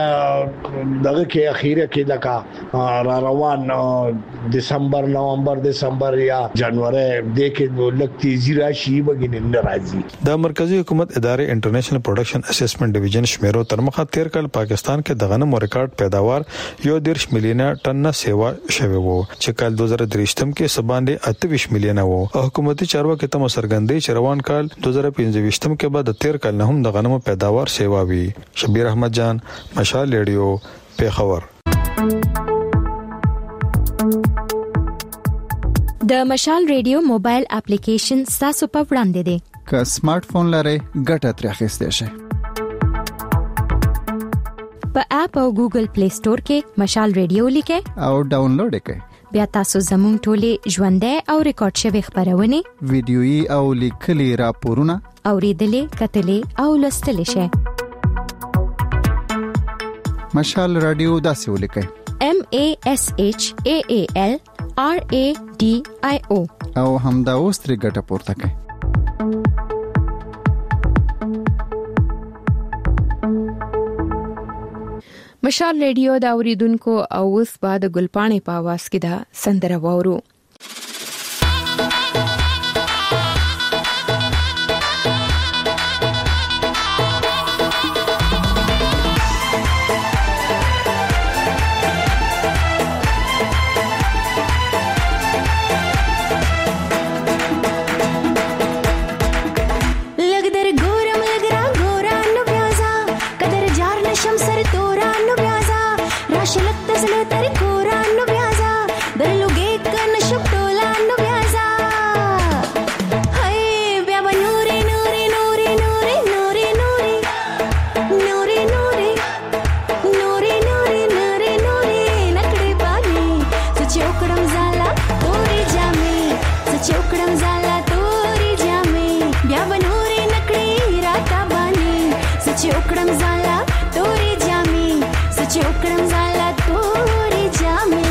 دغه کې اخیره کې لکه را روان دسمبر یا جنوري د کې لک تیزی راشي بګینې ناراضي د مرکزی حکومت ادارې انټرنیشنل پروډکشن اسسمنٹ ډیویژن شمیرو تر مخه 13 کال پاکستان کې د غنمو ریکارډ پیداوار 1.5 میلیونه ټن سیوا شوی وو چې کال 2023 کې سباندې 28 میلیونه وو او حکومتي چارواکي ته مسرګندې چروان کال 2025 کې بعد 13 کال نه هم د غنمو پیداوار سیوا وی شبیر احمد جان مشال ریډیو پیښور د مشال ریډیو موبایل اپلیکیشن تاسو په وړاندې دی که سمارټ فون لرئ ګټه ترې اخیستئ شئ په اپ او ګوګل پلی سٹور کې مشال ریډیو لیکئ او ډاونلوډ کړئ بیا تاسو زموږ ټولې ژوندۍ او ریکارډ شوی خبرونه ویډیويي او لیکلي راپورونه اوریدلې کتلې او لوستلې شئ مشال رادیو داسې ولیکئ MASHAALRADIO او همدا اوس ترې ګټه پورته کړئ مشال ریډیو دا اوریدونکو او اوس بعد ګلپانې په आवाज کې دا سندره وورو Chocolate उकड़म जाला तोरी जामे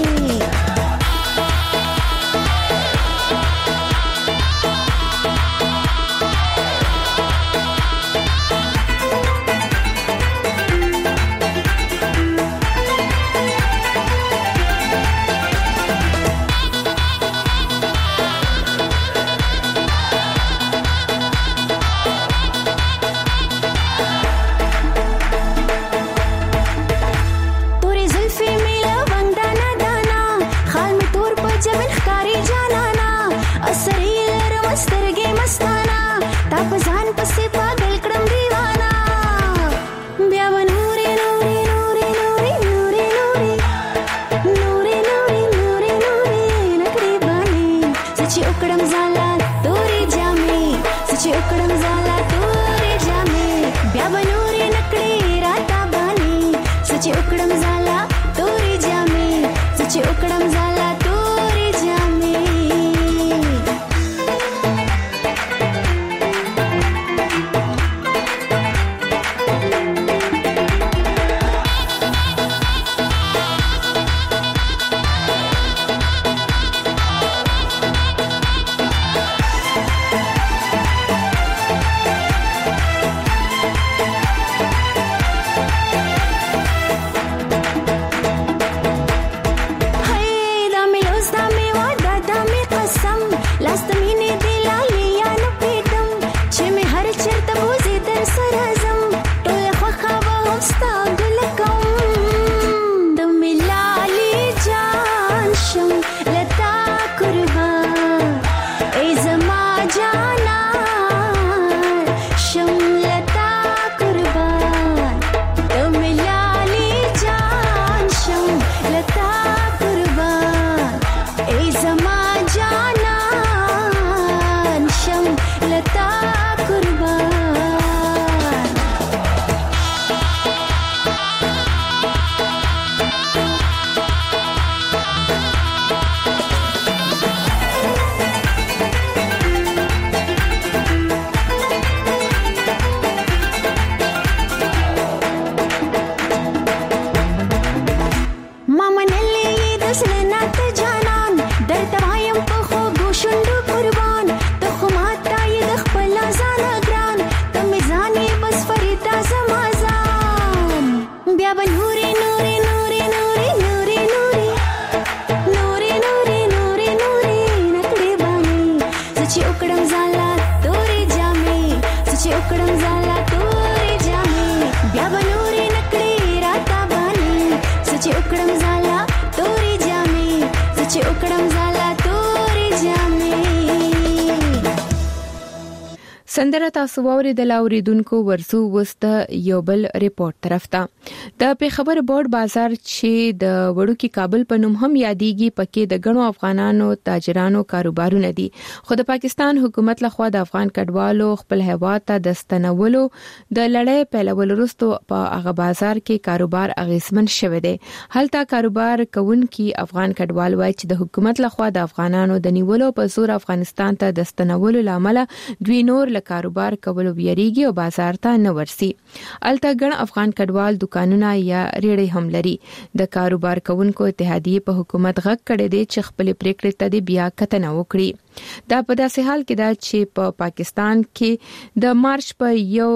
سندره تاسو واوریدل اوریدونکو ورسو وست یو بل ریپورت طرف ته د پیښور بورډ بازار چې د وړوکی کابل په نوم هم یادېږي پکې د غنو افغانانو تاجرانو کاروبارونه دي خو د پاکستان حکومت لخوا د افغان کډوالو خپل هیواد ته د ستنولو د لړۍ پیلولو وروسته په هغه بازار کې کاروبار اغیزمن شوه دی هلته کاروبار کوونکي افغان کډوال وایي چې د حکومت لخوا د افغانانو د نیولو په زور افغانستان ته د ستنولو لامل دوی نور کاروبار کولو بیریږي او بازار ته نه ورسي الته ګڼ افغان کډوال دکانونه یا ریړې هم لري د کاروبار کوونکو اتحادیه په حکومت غږ کړي دي چې خپل پریکړې ته بیا کتنه وکړي دا په داسې حال کې دا چې په پاکستان کې د مارچ په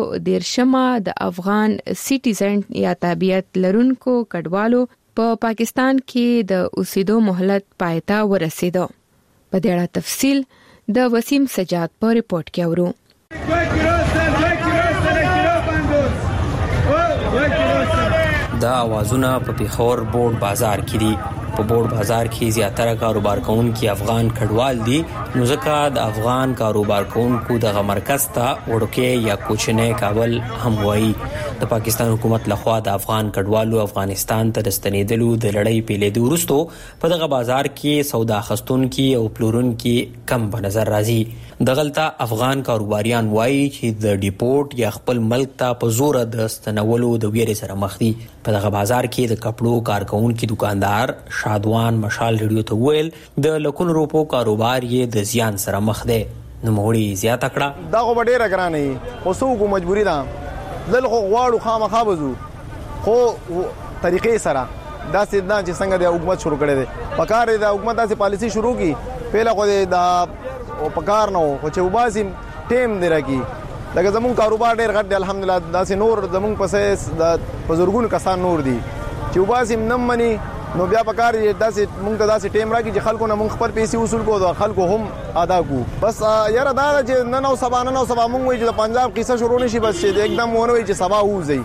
11 د افغان سټیزن یا تابعیت لرونکو کډوالو په پاکستان کې د اوسېدو مهلت پایته ورسېده په دې اړه تفصیل د وسیم سجاد په ریپورت کې اورو دا اوازونه په پیښور بورډ بازار کې دي په بورډ بازار کې زیاتره کاروبار کوونکي افغان کډوال دي نو ځکه د افغان کاروبار کوونکو د مرکز ته وړوکی یا کوچنی کابل هم وایي د پاکستان حکومت لخوا د افغان کډوالو افغانستان ته د ستنېدلو د لړۍ پیلېدو وروسته په دغه بازار کې سودا خستونکي او پلورونکي کم په نظر راځي دغلته افغان کاروباریان وایي چې د ډیپورت یا خپل ملک ته په زور د ستنولو د ویرې سره مخ دي په دغه بازار کې د کپړو کارکونکي دکاندار شادوان مشال ریډیو ته ویل د لکونو روپو کاروبار یې د زیان سره مخ دی نو موړي زیاته کړه دا خو ډیره ګرانه خو څوک مجبوری ده دل خو غواړو خامخا بزو خو طریقې سره داسې نه چې څنګه د حکومت شروع کړي دي پکار د حکومت داسې پالیسی شروع کی پهله خو دا پکار نه خو چې وباسي ټیم دی راکی لکه زمون کاروبار ډیر غټ دی الحمدلله داسې نور زمون پسې د بزرګونو کسان نور دي چې وباسي نم منی نو بیا پکار داسې مونږ ته داسې ټیم راکی چې خلکو نه مونږ خپل پیسې وصول کوو د خلکو هم ادا کوو بس یاره دا چې نن او سبا مونږ وایي چې د پنجاب قصه شروع نشي بس چې एकदम ونه وایي چې سبا وځي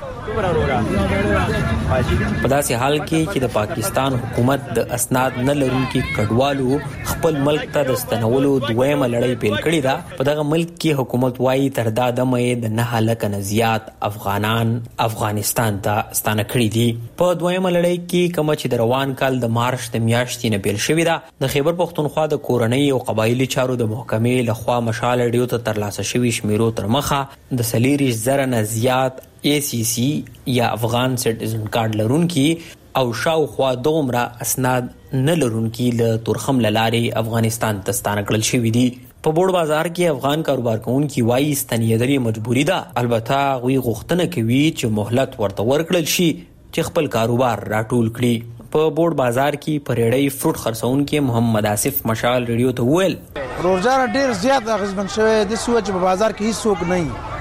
په داسې حال کې چې د پاکستان حکومت د اسناد نه لرونکي کډوالو خپل ملک ته د ستنولو دویمه لړۍ پیل کړې ده په دغه ملک کې حکومت وايي تر دا دمه د 9 لک نه زیات افغانان افغانستان ته ستانه کړي دي په دویمه لړۍ کې کوم چې د روان کال د مارچ د میاشتې نه پیل شوې ده د خیبر پختونخوا د کورنۍ او قبایلی چارو د محکمې لخوا مشال رادیو ته ترلاسه شوی شمیرو تر مخه د 40,000 نه زیات ACC یا افغان سټیزن کارت لرونکي او شاوخوا دومره اسناد نه لرونکي له تورخم لارې افغانستان ته ستانه کړل شوي دي په بوړ بازار کې افغان کاروبار کوونکي وایي ستنېدل مجبوري ده البته غوي غوښتنه کوي چې مهلت ورته ورکړل شي چې خپل کاروبار راټول کړي په بوړ بازار کې پریړی فروټ خرڅونکي محمد آصف مشال ریډیو ته ویل روزګار ډیر زیات اغیزمن شوی د سوچ په بازار کې هیڅ څوک نه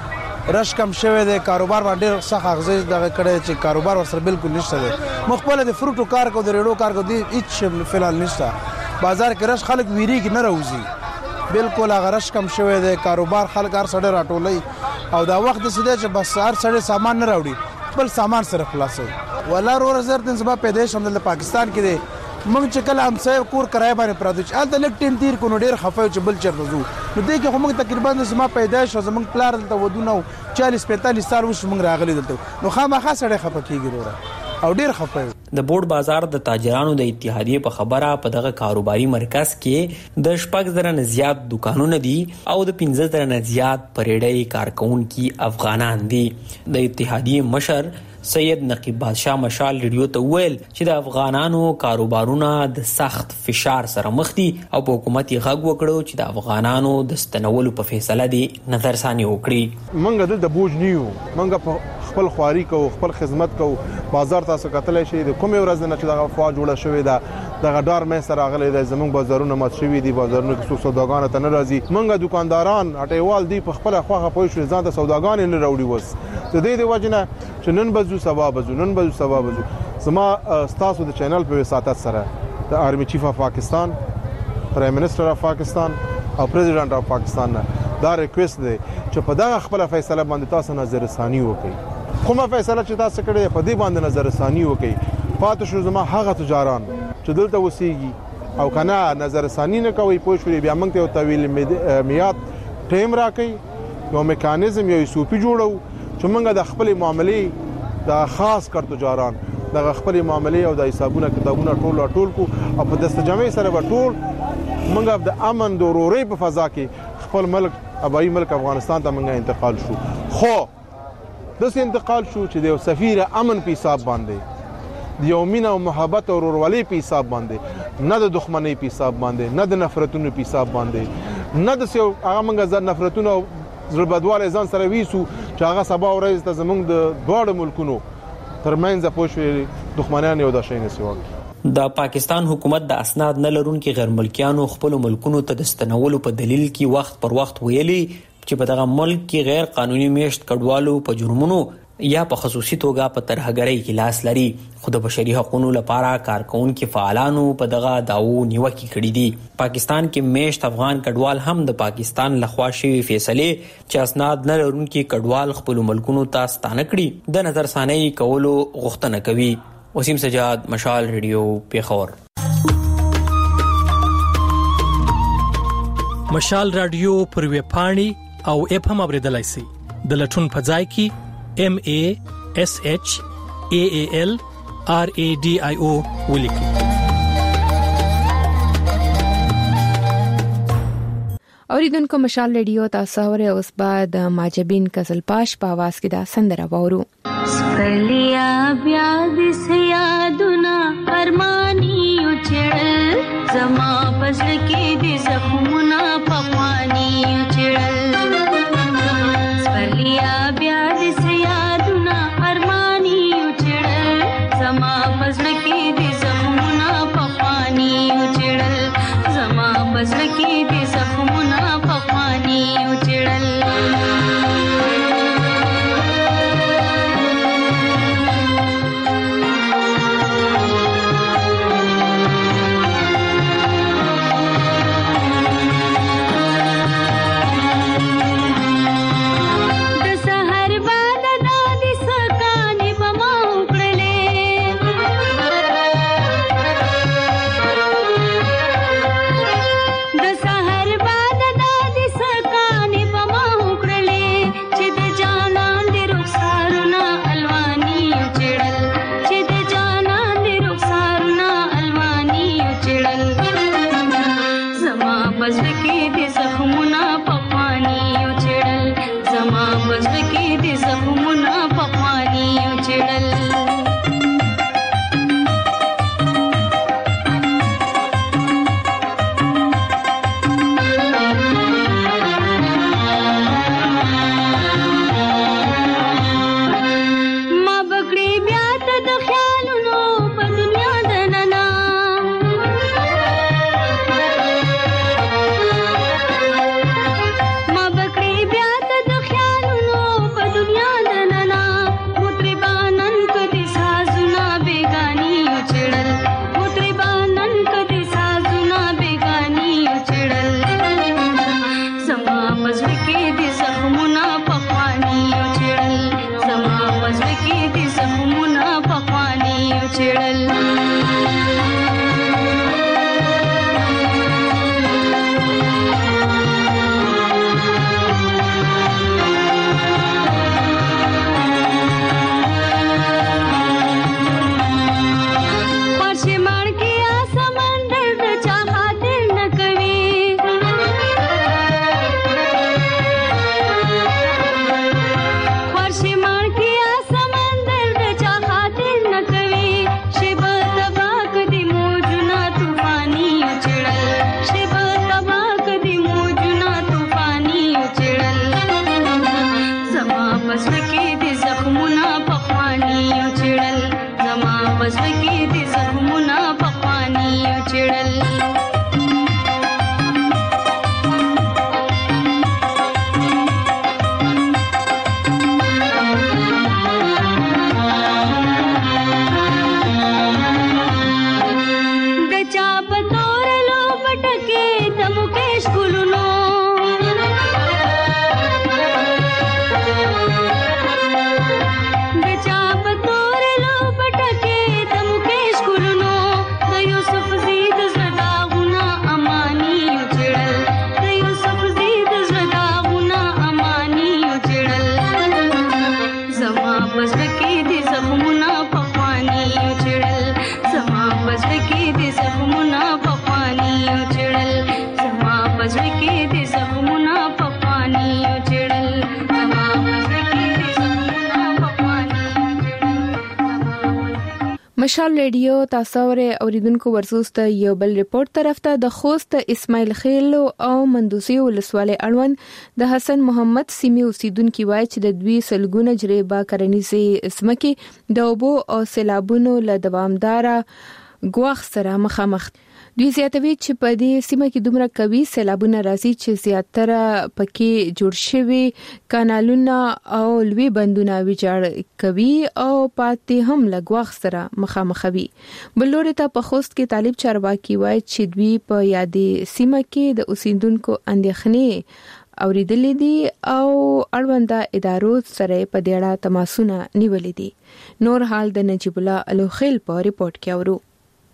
رش کم شوی دی کاروبار باندې سخت اغیز دغه کړی چې کاروبار ورسره بالکل نشته دی مخبل د فروټو کار کو د ریډو کار کو دی هیڅ فلال نشته بازار کې رش خلک ویری کې نه راوځي بالکل هغه رش کم شوی دی کاروبار خلک هر سړی راټولي او دا وخت سده چې بس هر سړی سامان نه راوړي بل سامان سره خلاصي ولا رو زر دن سبا پیدائش هم د پاکستان کې دی موږ چې کله هم سې کور کرای باندې پراته چې الته لک ټیم تیر کو نو ډیر خفه چې بل چرته زو نو دې کې هم تقریبا سما پیدائش او زمونږ پلار دلته ودونه 40-45 سال وش موږ راغلي دلته نو خامخا سړی خفه کیږي وروره او ډیر خفه د بوړ بازار د تاجرانو د اتحادیې په خبره په دغه کاروباري مرکز کې د 6,000 نه زیات دکانونه دي او د 15,000 نه زیات پریډي کارکونکي افغانان دي د اتحادیې مشر سید نقیب بادشاہ مشال ریډیو ته ویل چې د افغانانو کاروبارونه د سخت فشار سره مخ دي او په حکومت یې غږ وکړو چې د افغانانو د ستنولو په فیصله دي نظرثاني وکړي منګه د بوج نیو منګه په خپل خواري کو خپل خدمت کو بازار تاسو کتلای شي د کومه ورځ نه چې دغه فوا جوړه شوې ده دغه ډار مې سره غلې د زمونږ بازارونه مات شوي دي بازارونه کې سوداګان ته نه راځي منګه دکانداران اټیوال دی په خپل خواخه پوي شو ځان ته سوداګان نه راوړي وس د دې وجنه چې نن بزو سبا بزو زما تاسو د چینل په وساتت سره د آرمی چیف اف پاکستان پرایم منسٹر اف پاکستان او پریزیدنت اف پاکستان دا ریکوست دی چې په دغه خپل فیصله باندې تاسو نظر ثاني وکړي کومه فیصله چې تاسو کړې په دې باندې نظر ثاني وکړي پاتې شو زما هغه تجاران چې دلته وسیږي او کنه نظر ثاني نه کوي پوه شو بیا موږ ته طویل میاد ټیم راکې یو میکانیزم یو سوپی جوړو چې موږ د خپل معاملې د خاص کار تجاران د خپل معاملې او د حسابونو کتابونو ټول کو او په دستجمع سره به ټول موږ د امن د ورورۍ په فضا کې خپل ملک ابای ملک افغانستان ته موږ انتقال شو خو داسې انتقال شو چې د سفیر امن په حساب باندې د یو مینه او محبت او ورورولۍ په حساب باندې نه د دښمنۍ په حساب باندې نه د نفرتونو په حساب باندې نه د هغه موږ ځان نفرتونو زړبدواله ځان سره ویسو چې هغه سبا ورځ ته زمونږ د دوړو ملکونو ترمنځ پوښوي دښمنان یو د شي نه سیوا د پاکستان حکومت د اسناد نه لرونکي غیر ملکیانو خپل ملکونو ته د ستنولو په دلیل کې وخت پر وخت ویلي چې په دغه ملک کې غیر قانوني میشت کډوالو په جرمونو یا په خصوصي توګه په ترهګرۍ کې لاس لري خو د بشري حقوقو لپاره کارکونکو فعالانو په دغه داو نیوکه کړې دي پاکستان کې میشت افغان کډوال هم د پاکستان لخوا شوی فیصله چې اسناد نه لرونکي کډوال خپل ملکونو ته ستانه کړي د نظرثاني کولو غوښتنه کوي وسیم سجاد مشال ریډیو پیښور مشال رادیو پر ویب پاڼې او اپ هم اوریدلای شئ د لټون په ځای کې MASHAALRADIO ولیکئ اوریدونکو مشال ریډیو تاسو اورئ اوس بعد ماجبین کزل پاش په आवाज کې دا سندره وورو سپلیا بیا د سیادونه ارمانی چړل زما پس کې د زخمونه پخوانی چړل سپلیا بیا د سیادونه ارمانی چړل زما بزړه کې د زخمونه پخواني وچړل زما بزړه کې د زخمونه پخواني وچړل مشال ریډیو تاسو اوریدونکو ورسوس ته یو بل ریپورت طرف ته د خوست اسماعیل خیل او مندوزي ولسوالۍ اړوند د حسن محمد سیمه اوسیدونکو وایي چې د دوی سلګونه جریبه کرنیزي اسمکه د اوبو او سیلابونو له دوامدار غوښ سره مخامخ دوی زیاتوي چې په دې سیمه کې دومره کوي سیلابونه راځي چې زیاتره پکې جوړ شوي کانالونه او لوی بندونه ویجاړ کوي او پاتې هم لګوخ سره مخامخوي بلوري ته په خوست کې طالب چارواکي وایي چې دوی په یادې سیمه کې د اوسیدونکو اندېښنې اوریدلې دي او اړونده ادارو سره په دې اړه تماسونه نیولې دي نور حال د نجیب الله الوخیل په ریپورت کې اورو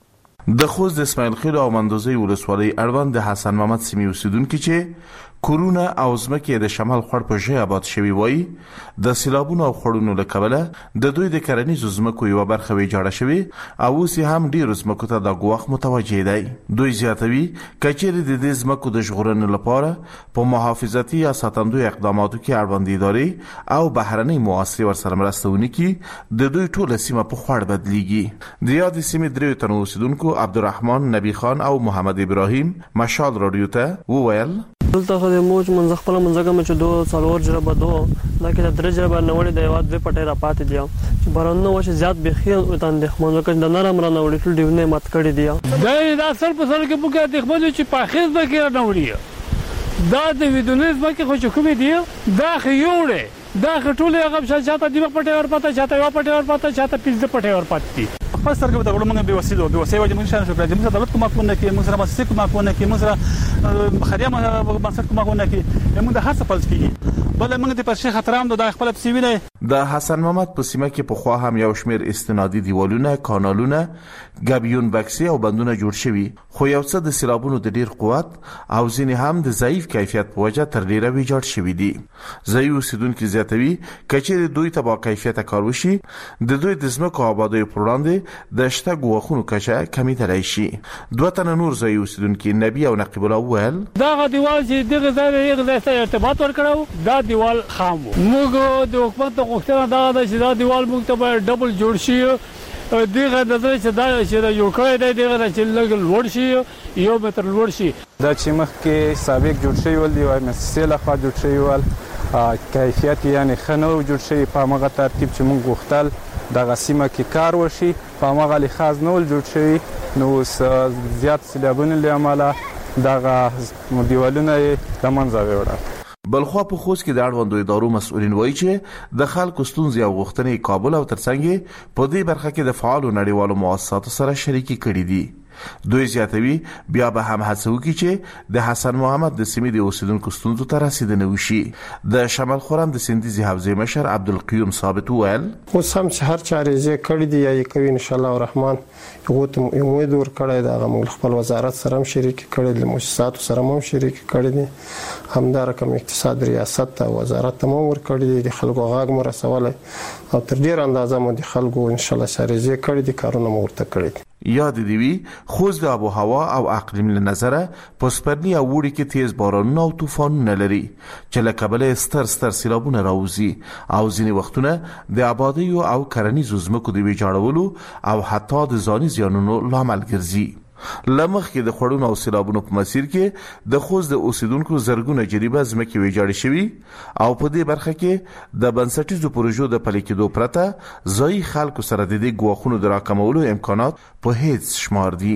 د خوست د اسماعیل خیل او مندوزي ولسوالۍ اړوند د حسن محمد سیمه اوسیدونکو چې کورونا او زمکه د شمال خړ په ژبه آباد شوی وای د سیلابونو او خړونو له کبله د دوی د کرنیزو زمکو یو برخه وی جوړه شوی او اوس هم ډیر زمکو ته د غوښ متوجه دی دوی زیاتوي کچېر د دې زمکو د ژغورنې لپاره په محافظتي یا ساتندوی اقداماتو کې اړوند اداري او بهرنۍ مؤسسې ورسره مرستهونکي کې د دوی ټول سیمه په خړ بدلیږي د یاد سیمه درې تنو اوسیدونکو عبدالرحمن نبی خان او محمد ابراهیم مشال رادیو ته وویل دلته خو د موج منځ خپل منځګه مچ دوه څلور جربه دوه دا کې د درجه به نوړې د یواد به پټه را پاتې دی چې برنه وشه زیات بخیل وتان د خمنځ کې د نرم را نوړې ټول دیونه مات کړی دی دا سر په سر کې بوګه د خمنځ چې پاخیز به کې را نوړي دا د ویدونیز به کې خو کومې دی دا خيوړې دا ټول هغه شاته دی پټه ور پاتې چاته یو پټه ور پاتې چاته پیځ پټه ور پاتې خپل سرګه د غړو موږ به وسیله وجه موږ شان شو کړی موږ دولت کومه کوونه کې موږ سره مسیک کومه کوونه کې موږ سره خدای بنسټ کومه کوونه کې موږ د هر څه پلس کیږي بل موږ د پرشه خطرام د خپل پسیوینه د حسن محمد په سیمه کې په خوا هم یو شمیر استنادي دیوالونه کانالونه غبیون بکسي او بندونه جوړ شوي خو یو څه د سیلابونو د ډیر قوت او ځینې هم د ضعیف کیفیت په وجه تر ډیره ویجاړ شوي دي ځایي اوسیدونکو زیاتوي کچې دوی ته با کیفیت کار وشي د دوی د ځمکو آبادی پر وړاندې د شته غوښونو کچه کمیدلی شي دوه تنه نور ځایي اوسیدونکو نبی او نقیب الله ویل دا دیوال چې دغه ځای سره ارتباط ورکړو دا دیوال خام موږ د حکومت غوښتنه دا چې دا دیوال موږ ته ډبل جوړ شي دغه د چې دا چې یو کړی دی دغه چې لګ لوړ شي یو متر لوړ شي دا چې مخکې سابق جوړ شوی ول دی وای مسله خوا جوړ شوی ول کیفیت یعنی خنو جوړ شوی په هغه ترتیب چې موږ غوښتل دغه سیمه کې کار وشي په هغه لحاظ نول جوړ شوی نو زیات سیلابونه لامل دغه دیوالونه د منځه وړل بلخوا په خوست کې د اړوندو ادارو مسؤلین وایي چې د خلکو ستونزې او غوښتنې کابل او ترڅنګ په دې برخه کې د فعالو نړیوالو مؤسساتو سره شریکي کړې دي دوی زیاتوي بیا به هم هڅه وکړي چې د حسن محمد د سیمې د اوسیدونکو ستونزو ته رسیدنه وشي د شمال خرم د سندیزي حوزې مشر عبدالقیوم ثابت ویل اوس هم هر چارې کړې دي یا کوي ان شاء الله الرحمن یو امید ور کړی دا غو خپل وزارت سره هم شریک کړي د مؤسساتو سره هم شریک کړي دي همدار کوم اقتصاد ریاست او وزارت هم ور کړي دي د خلکو غاګ مو رسوله او تر ډیر اندازه مو د خلکو ان شاء الله سره کړي دي کارونه مو ورته کړي یاد دی خوست د آب و هوا او اقلیم له نظره پسپرنی او وړي کې تیز بارانونه او طوفانونه لري چې له کبله ستر سیلابونه راوځي او ځینې وختونه د آبادی او کرنیزو ځمکو د ویجاړولو او حتی د ځاني زیانونو لامل ګرځي لمخ کې د خړونو او سیلابونو په مسیر کې د خوست د اوسیدونکو زرګونه جریبه ځمکې ویجاړې شوي او په دې برخه کې د بنسټیزو پروژو د پلي کېدو پرته ځایي خلکو سره د دې ګواښونو د راکمولو امکانات په هیڅ شمار دي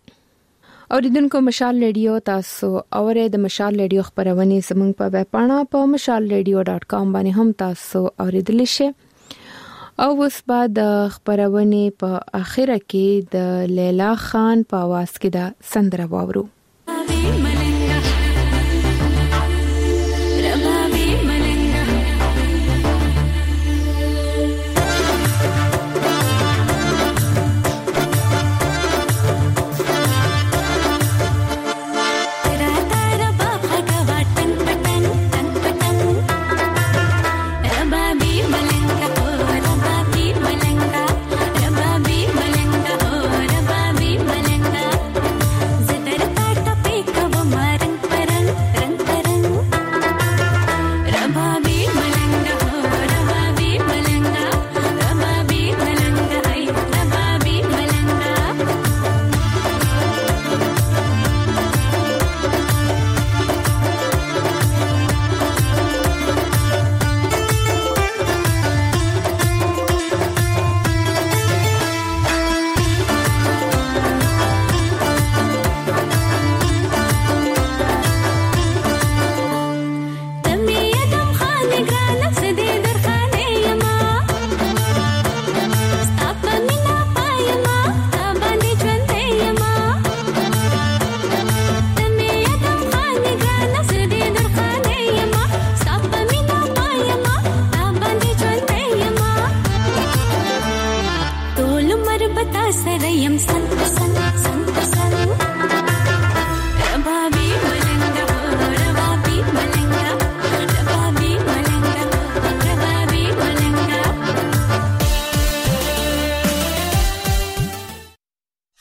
اوریدونکو مشال ریډیو تاسو اورئ د مشال ریډیو خبرونه زموږ په ویب پاڼه په mashalradio.com باندې هم تاسو اوریدلی شئ او اوس بعد د خبرونه په اخره کې د لیلا خان په आवाज کې دا سندره واورو